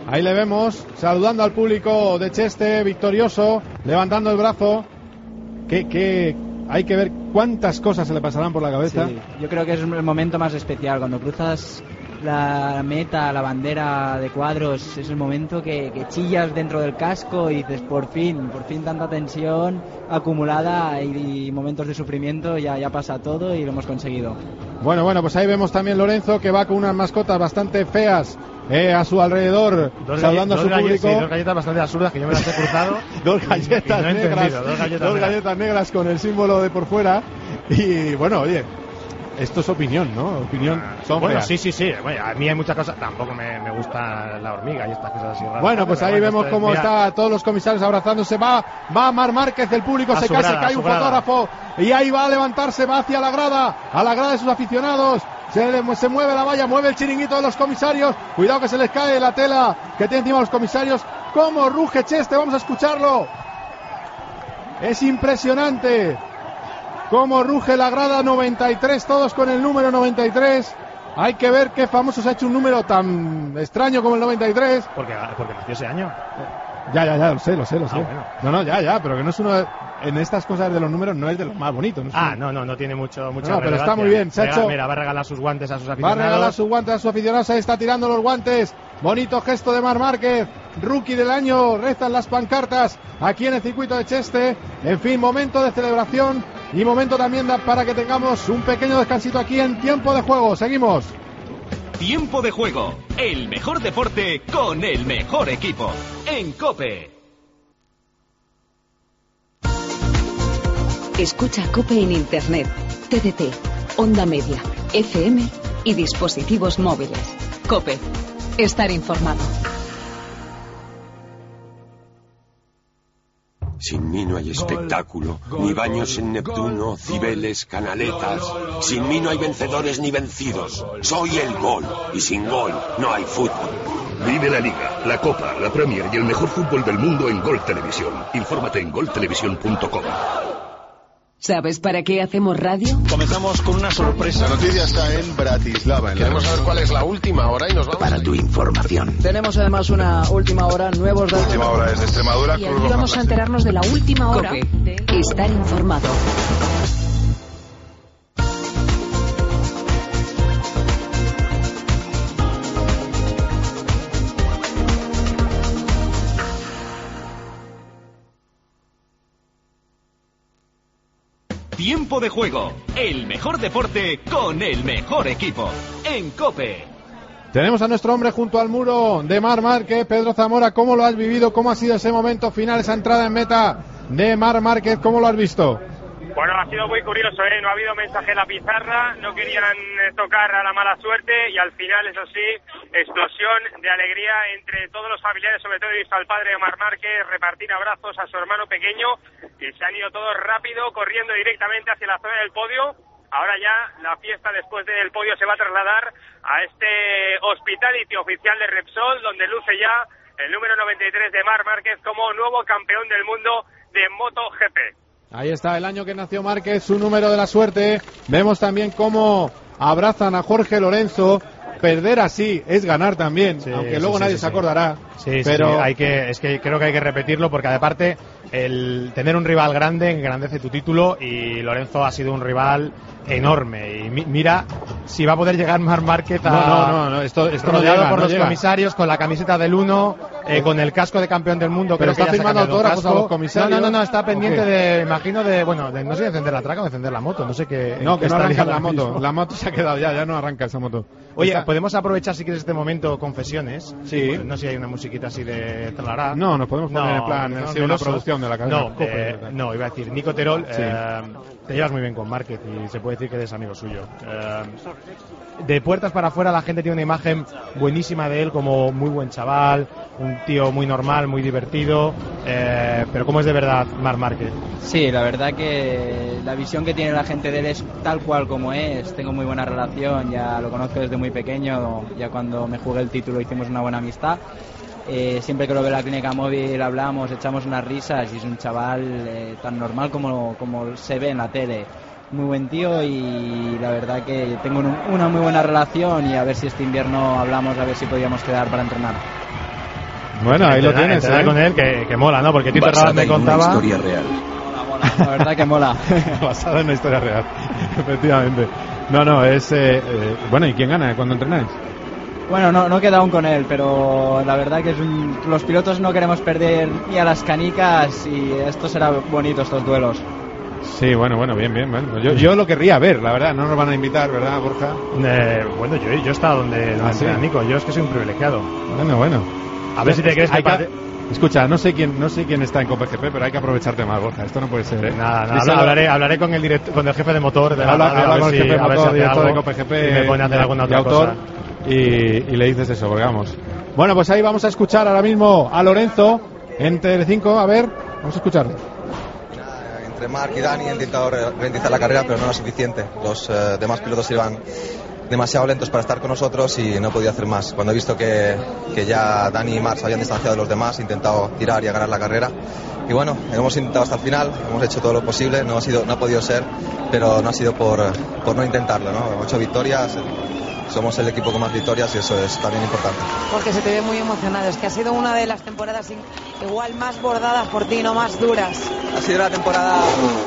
Ahí le vemos saludando al público de Cheste, victorioso, levantando el brazo. Que, que hay que ver cuántas cosas se le pasarán por la cabeza. Sí, yo creo que es el momento más especial. Cuando cruzas la meta, la bandera de cuadros, es el momento que, que chillas dentro del casco y dices, por fin, por fin tanta tensión acumulada y, y momentos de sufrimiento, ya, ya pasa todo y lo hemos conseguido. Bueno, bueno, pues ahí vemos también Lorenzo, que va con unas mascotas bastante feas eh, a su alrededor, dos saludando dos a su público. Sí, dos galletas bastante absurdas que yo me las he cruzado. dos galletas y no he negras, dos, galletas, dos negras. galletas negras con el símbolo de por fuera. Y bueno, oye, esto es opinión, ¿no? Opinión. Son Bueno, feas. sí, sí, sí. Bueno, a mí hay muchas cosas. Tampoco me, me gusta la hormiga y estas cosas así raras. Bueno, pues ahí bueno, vemos esto es- cómo mira, está todos los comisarios abrazándose. Va, va Mar Márquez, el público A se su cae, grada, se cae a un su grada. fotógrafo y ahí va a levantarse, va hacia la grada, a la grada de sus aficionados. Se, le- se mueve la valla, mueve el chiringuito de los comisarios. Cuidado que se les cae la tela que tiene encima los comisarios. Cómo ruge Cheste, vamos a escucharlo. Es impresionante cómo ruge la grada noventa y tres, todos con el número noventa y tres. Hay que ver qué famoso se ha hecho un número tan extraño como el noventa y tres. Porque, porque nació ese año. Ya, ya, ya, lo sé, lo sé, lo sé. Ah, bueno. No, no, ya, ya, pero que no es uno de- en estas cosas de los números no es de los más bonitos. No es Ah, un- no, no, no tiene mucho, mucha No, pero está relevancia. muy bien, se ha Rega- hecho- Mira, va a regalar sus guantes a sus Va a aficionados. regalar sus guantes a sus aficionados, ahí está tirando los guantes. Bonito gesto de Mar Márquez, rookie del año, rezan las pancartas aquí en el circuito de Cheste. En fin, momento de celebración y momento también da- para que tengamos un pequeño descansito aquí en tiempo de juego. Seguimos. Tiempo de juego, el mejor deporte con el mejor equipo. En COPE. Escucha COPE en Internet, T D T, Onda Media, F M y dispositivos móviles. COPE. Estar informado. Sin mí no hay espectáculo, ni baños en Neptuno, Cibeles, canaletas. Sin mí no hay vencedores ni vencidos. Soy el gol, y sin gol no hay fútbol. Vive la Liga, la Copa, la Premier y el mejor fútbol del mundo en Gol Televisión. Infórmate en gol televisión punto com. ¿Sabes para qué hacemos radio? Comenzamos con una sorpresa. La noticia está en Bratislava. Queremos saber cuál es la última hora y nos vamos. Para tu información. Tenemos además una última hora, nuevos datos. La última hora es de Extremadura. Y Cruz aquí Roja vamos a Plástico. enterarnos de la última hora. COPE. Estar informado. Tiempo de juego, el mejor deporte con el mejor equipo. En COPE. Tenemos a nuestro hombre junto al muro de Mar Márquez. Pedro Zamora, ¿cómo lo has vivido? ¿Cómo ha sido ese momento final, esa entrada en meta de Mar Márquez? ¿Cómo lo has visto? Bueno, ha sido muy curioso, ¿eh? No ha habido mensaje en la pizarra, no querían eh, tocar a la mala suerte y al final, eso sí, explosión de alegría entre todos los familiares, sobre todo he visto al padre de Mar Márquez repartir abrazos a su hermano pequeño y se han ido todos rápido, corriendo directamente hacia la zona del podio. Ahora ya la fiesta después del podio se va a trasladar a este hospitality oficial de Repsol, donde luce ya el número noventa y tres de Mar Márquez como nuevo campeón del mundo de MotoGP. Ahí está el año que nació Márquez, su número de la suerte. Vemos también cómo abrazan a Jorge Lorenzo. Perder así es ganar también, Sí, aunque sí, luego sí, nadie sí, se sí. acordará. Sí, pero sí, hay que, es que creo que hay que repetirlo porque aparte el tener un rival grande engrandece tu título y Lorenzo ha sido un rival enorme y mi- mira si va a poder llegar Mar Márquez a, No, no, no, no, esto- esto no rodeado llega, por no los llega. comisarios con la camiseta del uno, eh, con el casco de campeón del mundo. Pero creo que está ya se ha firmando cambiado el autógrafos a casco. los comisarios. No, no, no, no, está ¿O pendiente qué? de, imagino de, bueno, de, no sé de encender la traca o de encender la moto, no sé qué. No, en que qué no arranca estaría la ahora moto. mismo. La moto se ha quedado ya, ya no arranca esa moto. Oye, Está- podemos aprovechar si quieres este momento confesiones. Sí. No sé si hay una musiquita así de tralará. No, nos podemos poner en plan, así, una melosos. producción de la cadena No, Cope. eh, no, iba a decir, Nico Terol, Sí. eh, te llevas muy bien con Márquez y se puede decir que eres amigo suyo. Eh, de puertas para afuera la gente tiene una imagen buenísima de él como muy buen chaval, un tío muy normal, muy divertido, eh, pero ¿cómo es de verdad Mar Márquez? Sí, la verdad que la visión que tiene la gente de él es tal cual como es. Tengo muy buena relación, ya lo conozco desde muy pequeño, ya cuando me jugué el título hicimos una buena amistad. Eh, siempre que lo veo en la clínica móvil hablamos, echamos unas risas y es un chaval eh, tan normal como, como se ve en la tele. Muy buen tío y la verdad que tengo un- una muy buena relación y a ver si este invierno hablamos, a ver si podíamos quedar para entrenar. Bueno, ahí lo tienes, entrenar ¿eh? con él, que, que mola, ¿no? Porque Tito Rabat me contaba... Una historia real. La verdad que mola. Basada en una historia real, efectivamente. No, no, es... Eh, eh, bueno, ¿y quién gana cuando entrenáis? Bueno, no, no he quedado aún con él, pero la verdad que es un, los pilotos no queremos perder ni a las canicas y esto será bonito, estos duelos. Sí, bueno, bueno, bien, bien. Bueno. Yo, yo lo querría ver, la verdad. No nos van a invitar, ¿verdad, Borja? Eh, bueno, yo, yo he estado donde, donde ¿Ah, sí? entrena Nico. Yo es que soy un privilegiado. Bueno, bueno. A ver si te crees Hay capaz que- de... Escucha, no sé quién no sé quién está en Cope G P, pero hay que aprovecharte más, Borja. Esto no puede ser, ¿eh? Nada, nada, Díselo- hablaré, hablaré con el direct, con el jefe de motor de la habla, radio, habla a ver con el si- jefe de a ver si motor, hace director de algo Cope G P y me pone a hacer alguna y otra autor, cosa. y, y le dices eso, porque vamos. Bueno, pues ahí vamos a escuchar ahora mismo a Lorenzo en Telecinco. A ver, vamos a escucharle. Entre Marc y Dani he intentado ralentizar la carrera, pero no era suficiente. Los eh, demás pilotos iban demasiado lentos para estar con nosotros y no podía hacer más. Cuando he visto que, que ya Dani y Marc se habían distanciado de los demás, he intentado tirar y ganar la carrera. Y bueno, hemos intentado hasta el final, hemos hecho todo lo posible, no ha, sido, no ha podido ser, pero no ha sido por, por no intentarlo, ¿no? Ocho victorias, somos el equipo con más victorias y eso es también importante. Porque se te ve muy emocionado. Es que ha sido una de las temporadas igual más bordadas por ti, no más duras. Ha sido la temporada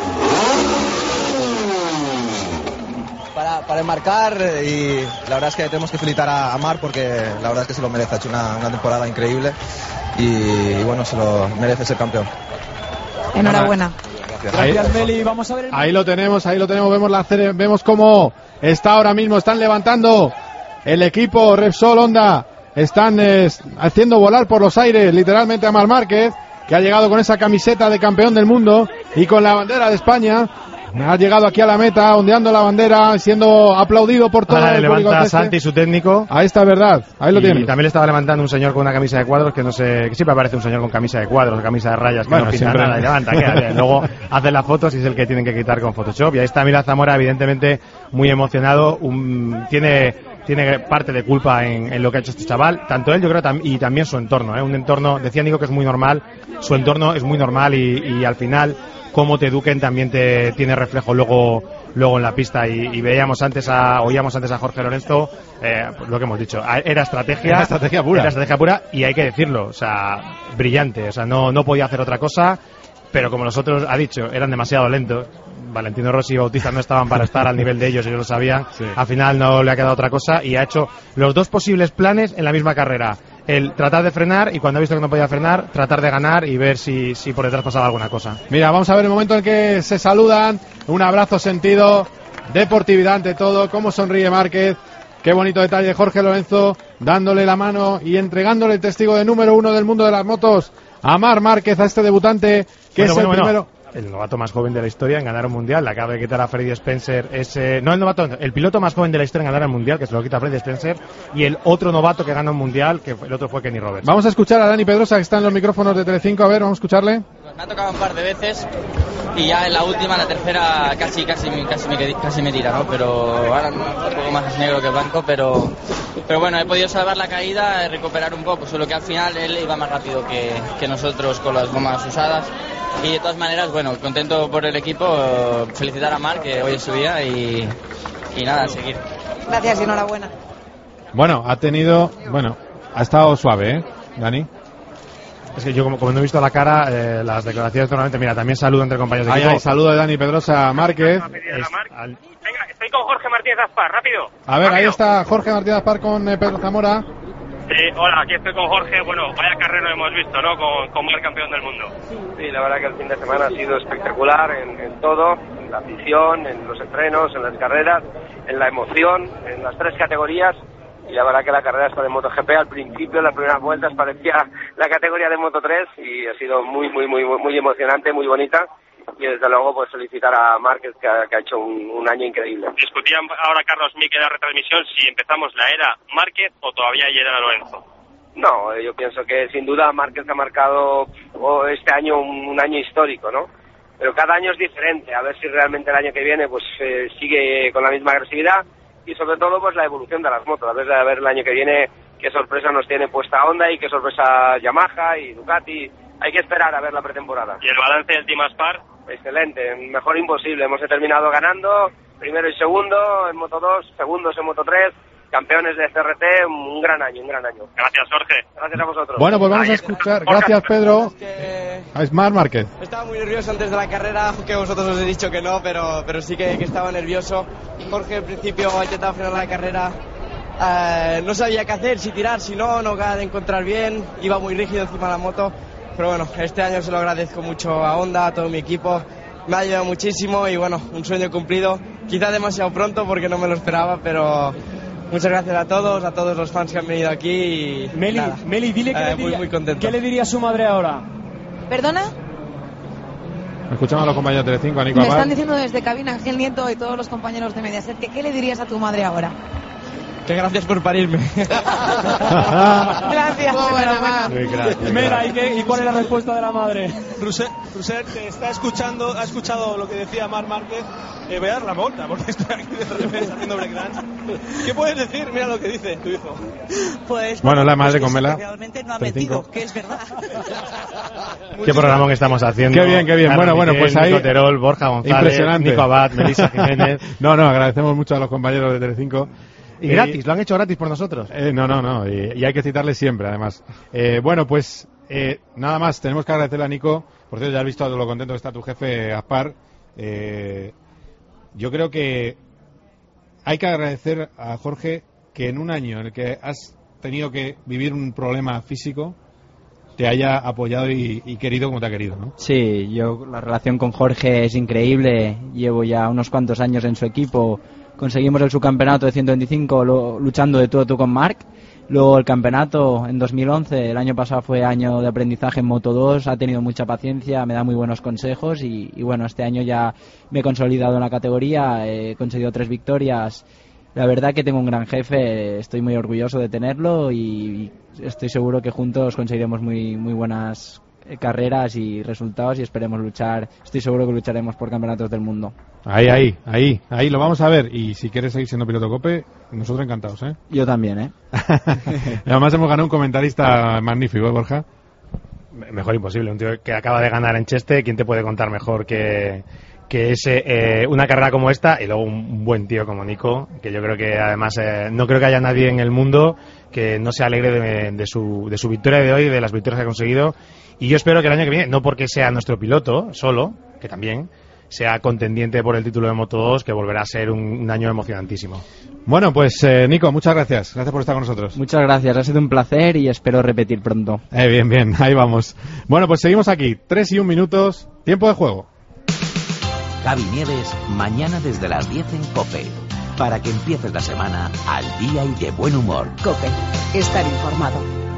para, para enmarcar y la verdad es que tenemos que felicitar a, a Marc porque la verdad es que se lo merece. Ha hecho una, una temporada increíble y, y bueno, se lo merece ser campeón. Enhorabuena. Ahí, Meli. Vamos a ver el... ahí lo tenemos, ahí lo tenemos. Vemos la cere- vemos cómo está ahora mismo. Están levantando el equipo Repsol Honda. Están eh, haciendo volar por los aires literalmente a Marc Márquez, que ha llegado con esa camiseta de campeón del mundo y con la bandera de España. Ha llegado aquí a la meta, ondeando la bandera, siendo aplaudido por todo Ahora el le público levanta celeste. Santi, su técnico. Ahí está, verdad. Ahí lo y tienes. también le estaba levantando un señor con una camisa de cuadros que no sé, que siempre aparece un señor con camisa de cuadros, camisa de rayas, que Bueno, no pinta siempre. nada y levanta. ¿Qué? Luego hace las fotos y es el que tienen que quitar con Photoshop. Y ahí está Mila Zamora, evidentemente muy emocionado. Un, tiene tiene parte de culpa en, en lo que ha hecho este chaval, tanto él yo creo tam, y también su entorno, ¿eh? Un entorno, decía Nico que es muy normal, su entorno es muy normal y, y al final cómo te eduquen también te tiene reflejo luego luego en la pista y, y veíamos antes a oíamos antes a Jorge Lorenzo, eh, pues lo que hemos dicho, era estrategia, Era estrategia pura. era estrategia pura y hay que decirlo, o sea, brillante, o sea, no no podía hacer otra cosa, pero como los otros ha dicho, eran demasiado lentos. Valentino Rossi y Bautista no estaban para estar al nivel de ellos, ellos lo sabían. Sí. Al final no le ha quedado otra cosa y ha hecho los dos posibles planes en la misma carrera. El tratar de frenar y cuando ha visto que no podía frenar, tratar de ganar y ver si, si por detrás pasaba alguna cosa. Mira, vamos a ver el momento en que se saludan. Un abrazo sentido, deportividad ante todo. Cómo sonríe Márquez. Qué bonito detalle de Jorge Lorenzo dándole la mano y entregándole el testigo de número uno del mundo de las motos a Marc Márquez, a este debutante que Bueno, es bueno, el bueno. primero. El novato más joven de la historia en ganar un mundial, le acaba de quitar a Freddy Spencer ese, no el novato, el piloto más joven de la historia en ganar el mundial, que se lo quita a Freddy Spencer, y el otro novato que gana un mundial, que fue- el otro fue Kenny Roberts. Vamos a escuchar a Dani Pedrosa, que está en los micrófonos de Telecinco. A ver, vamos a escucharle. Me ha tocado un par de veces y ya en la última, la tercera, casi casi casi me, casi me tira, ¿no? Pero ahora no, un poco más negro que blanco, pero pero bueno, he podido salvar la caída, recuperar un poco, solo que al final él iba más rápido que, que nosotros con las gomas usadas. Y de todas maneras, bueno, contento por el equipo, felicitar a Marc, que hoy es su día, y, y nada, a seguir. Gracias y enhorabuena. Bueno, ha tenido, bueno, ha estado suave, ¿eh, Dani? Es que yo como, como no he visto la cara, eh, las declaraciones normalmente, mira, también saludo entre compañeros de Ahí equipo. hay saludo de Dani Pedrosa a Márquez. Venga, estoy con Jorge Martínez Aspar, rápido. A ver, ahí Rápido. está Jorge Martínez Aspar con eh, Pedro Zamora. Sí, hola, aquí estoy con Jorge. Bueno, vaya carrera hemos visto, ¿no? Con, con Marc campeón del mundo. Sí, la verdad que el fin de semana ha sido espectacular en, en todo, en la afición, en los entrenos, en las carreras, en la emoción, en las tres categorías. Y la verdad que la carrera está de MotoGP. Al principio, en las primeras vueltas, parecía la categoría de Moto tres y ha sido muy, muy, muy, muy emocionante, muy bonita. Y desde luego, pues felicitar a Márquez, que ha, que ha hecho un, un año increíble. Discutían ahora Carlos Mique en la retransmisión si empezamos la era Márquez o todavía ya era Lorenzo. No, eh, yo pienso que sin duda Márquez ha marcado oh, este año un, un año histórico, ¿no? Pero cada año es diferente, a ver si realmente el año que viene pues eh, sigue con la misma agresividad y sobre todo pues la evolución de las motos, a ver, a ver el año que viene qué sorpresa nos tiene puesta Honda y qué sorpresa Yamaha y Ducati. Hay que esperar a ver la pretemporada. ¿Y el balance del Team Aspar? Excelente, mejor imposible, hemos terminado ganando, primero y segundo en Moto dos, segundos en Moto tres, campeones de C R T, un gran año, un gran año. Gracias, Jorge. Gracias a vosotros. Bueno, pues vamos a escuchar. Gracias, Pedro. Es Marc Márquez. Estaba muy nervioso antes de la carrera, aunque vosotros os he dicho que no, pero, pero sí que, que estaba nervioso. Jorge al principio ha intentado frenar la carrera. Uh, no sabía qué hacer, si tirar, si no, no acaba de encontrar bien. Iba muy rígido encima de la moto. Pero bueno, este año se lo agradezco mucho a Honda, a todo mi equipo. Me ha ayudado muchísimo y bueno, un sueño cumplido. Quizá demasiado pronto porque no me lo esperaba, pero muchas gracias a todos, a todos los fans que han venido aquí. Y Meli, nada, Meli, dile que eh, le muy, diría, muy contento. ¿Qué le diría a su madre ahora? ¿Perdona? Escuchamos a los compañeros de Telecinco, a Nico Me Abad. están diciendo desde cabina Ángel Nieto y todos los compañeros de Mediaset que ¿qué le dirías a tu madre ahora? Que gracias por parirme. Gracias. Muy gracias. Mira, ¿y, qué, ¿y cuál es la respuesta de la madre? Roser, Roser te está escuchando, ha escuchado lo que decía Marc Márquez. Eh, voy a dar la vuelta porque estoy aquí de revés haciendo breakdance. ¿Qué puedes decir? Mira lo que dice tu hijo. Pues bueno, la madre pues con Mela. Realmente no ha mentido, que es verdad. Qué programa que estamos haciendo. Qué bien, qué bien. Bueno, bueno, pues ahí. Nico Terol, Borja González, impresionante. Nico Abad, Melissa Jiménez. No, no, agradecemos mucho a los compañeros de Telecinco. Y gratis, lo han hecho gratis por nosotros. Eh, no, no, no, y, y hay que citarles siempre, además. Eh, bueno, pues eh, nada más, tenemos que agradecerle a Nico. Por cierto, ya has visto lo contento que está tu jefe, Aspar. Eh, yo creo que hay que agradecer a Jorge que en un año en el que has tenido que vivir un problema físico, te haya apoyado y, y querido como te ha querido, ¿no? Sí, yo la relación con Jorge es increíble. Llevo ya unos cuantos años en su equipo. Conseguimos el subcampeonato de ciento veinticinco lo, luchando de tú a tú con Marc. Luego el campeonato en dos mil once, el año pasado fue año de aprendizaje en Moto dos, ha tenido mucha paciencia, me da muy buenos consejos y, y bueno, este año ya me he consolidado en la categoría, he conseguido tres victorias. La verdad que tengo un gran jefe, estoy muy orgulloso de tenerlo y, y estoy seguro que juntos conseguiremos muy, muy buenas carreras y resultados y esperemos luchar, estoy seguro que lucharemos por campeonatos del mundo. Ahí, ahí, ahí, ahí lo vamos a ver. Y si quieres seguir siendo piloto COPE, nosotros encantados, ¿eh? Yo también, ¿eh? Además hemos ganado un comentarista magnífico, ¿eh, Borja? Mejor imposible, un tío que acaba de ganar en Cheste, ¿quién te puede contar mejor que, que ese, eh, una carrera como esta? Y luego un buen tío como Nico, que yo creo que además eh, no creo que haya nadie en el mundo que no se alegre de, de, su, de su victoria de hoy, de las victorias que ha conseguido. Y yo espero que el año que viene, no porque sea nuestro piloto solo, que también sea contendiente por el título de Moto dos, que volverá a ser un, un año emocionantísimo. Bueno, pues eh, Nico, muchas gracias. Gracias por estar con nosotros. Muchas gracias, ha sido un placer y espero repetir pronto. Eh, bien, bien, ahí vamos. Bueno, pues seguimos aquí. Tres y un minutos, tiempo de juego. Javi Nieves, mañana desde las diez en COPE. Para que empieces la semana al día y de buen humor. COPE, estar informado.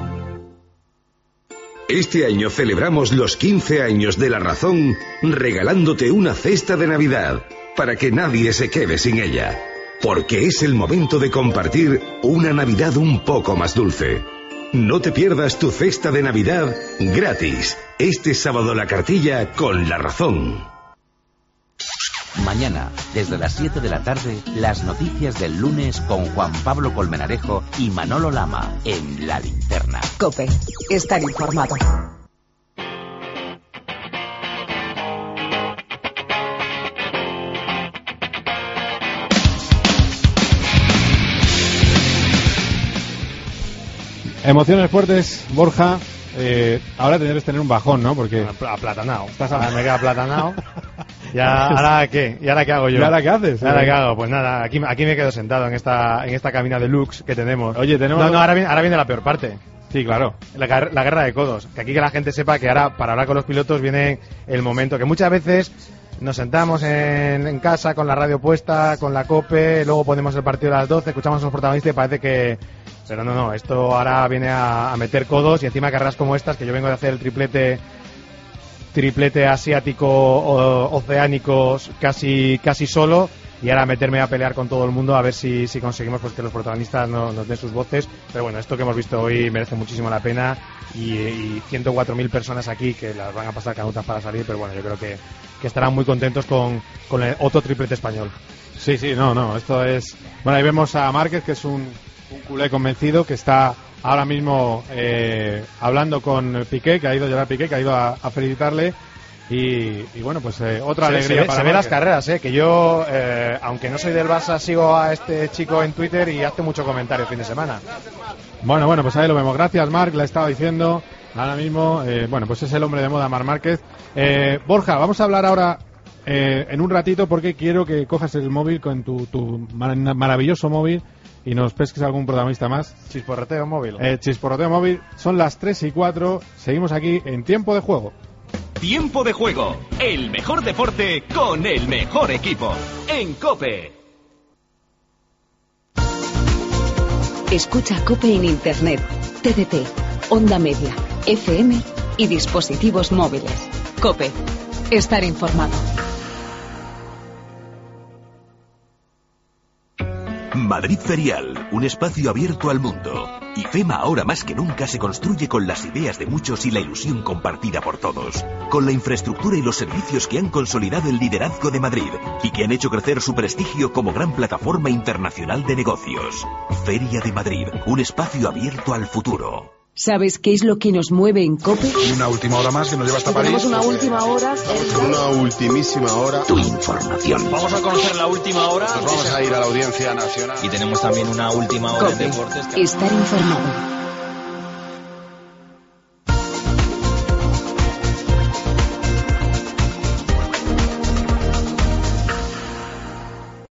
Este año celebramos los quince años de La Razón regalándote una cesta de Navidad para que nadie se quede sin ella. Porque es el momento de compartir una Navidad un poco más dulce. No te pierdas tu cesta de Navidad gratis. Este sábado la cartilla con La Razón. Mañana, desde las siete de la tarde, las noticias del lunes con Juan Pablo Colmenarejo y Manolo Lama en La Linterna. COPE, estar informado. Emociones fuertes, Borja. Eh, ahora tendrás que tener un bajón, ¿no? Porque aplatanado. Estás a... me queda aplatanado. Ya, ¿ahora qué? ¿Y ahora qué hago yo? ¿Y ahora qué haces? ¿Y ahora qué hago? Pues nada, aquí, aquí me quedo sentado en esta, en esta cabina de Lux que tenemos. Oye, tenemos... No, no, ahora viene, ahora viene la peor parte. Sí, claro. La, la guerra de codos. Que aquí que la gente sepa que ahora, para hablar con los pilotos, viene el momento que muchas veces nos sentamos en, en casa con la radio puesta, con la COPE, luego ponemos el partido a las doce, escuchamos a los protagonistas y parece que... Pero no, no, esto ahora viene a, a meter codos y encima carreras como estas, que yo vengo de hacer el triplete triplete asiático o, oceánico casi casi solo, y ahora meterme a pelear con todo el mundo a ver si, si conseguimos pues que los protagonistas no, nos den sus voces. Pero bueno, esto que hemos visto hoy merece muchísimo la pena y, y ciento cuatro mil personas aquí que las van a pasar canutas para salir, pero bueno, yo creo que, que estarán muy contentos con, con el otro triplete español. Sí, sí, no, no, esto es... Bueno, ahí vemos a Márquez, que es un, un culé convencido, que está ahora mismo eh, hablando con Piqué, que ha ido a llorar Piqué, que ha ido a, a felicitarle. Y, y bueno, pues eh, otra Se- alegría se ve, para se ve las Márquez. carreras, eh, que yo, eh, aunque no soy del Barça, sigo a este chico en Twitter y hace mucho comentario el fin de semana. Bueno, bueno, pues ahí lo vemos. Gracias, Marc, le estaba diciendo ahora mismo. Eh, bueno, pues es el hombre de moda, Marc Márquez. Eh, Borja, vamos a hablar ahora eh, en un ratito porque quiero que cojas el móvil con tu, tu mar- maravilloso móvil y nos pesques algún protagonista más. Chisporroteo móvil. Eh, Chisporroteo móvil. Son las tres y cuatro. Seguimos aquí en Tiempo de Juego. Tiempo de juego, el mejor deporte con el mejor equipo. En COPE. Escucha COPE en Internet, T D T, Onda Media, F M y dispositivos móviles. COPE. Estar informado. Madrid Ferial, un espacio abierto al mundo. IFEMA ahora más que nunca se construye con las ideas de muchos y la ilusión compartida por todos. Con la infraestructura y los servicios que han consolidado el liderazgo de Madrid y que han hecho crecer su prestigio como gran plataforma internacional de negocios. Feria de Madrid, un espacio abierto al futuro. ¿Sabes qué es lo que nos mueve en COPE? Una última hora más que nos lleva hasta Tenemos París. una última hora. Una ultimísima hora. Tu información. Vamos a conocer la última hora. Nos vamos a ir a la Audiencia Nacional. Y tenemos también una última hora COPE. en deportes. Estar informado.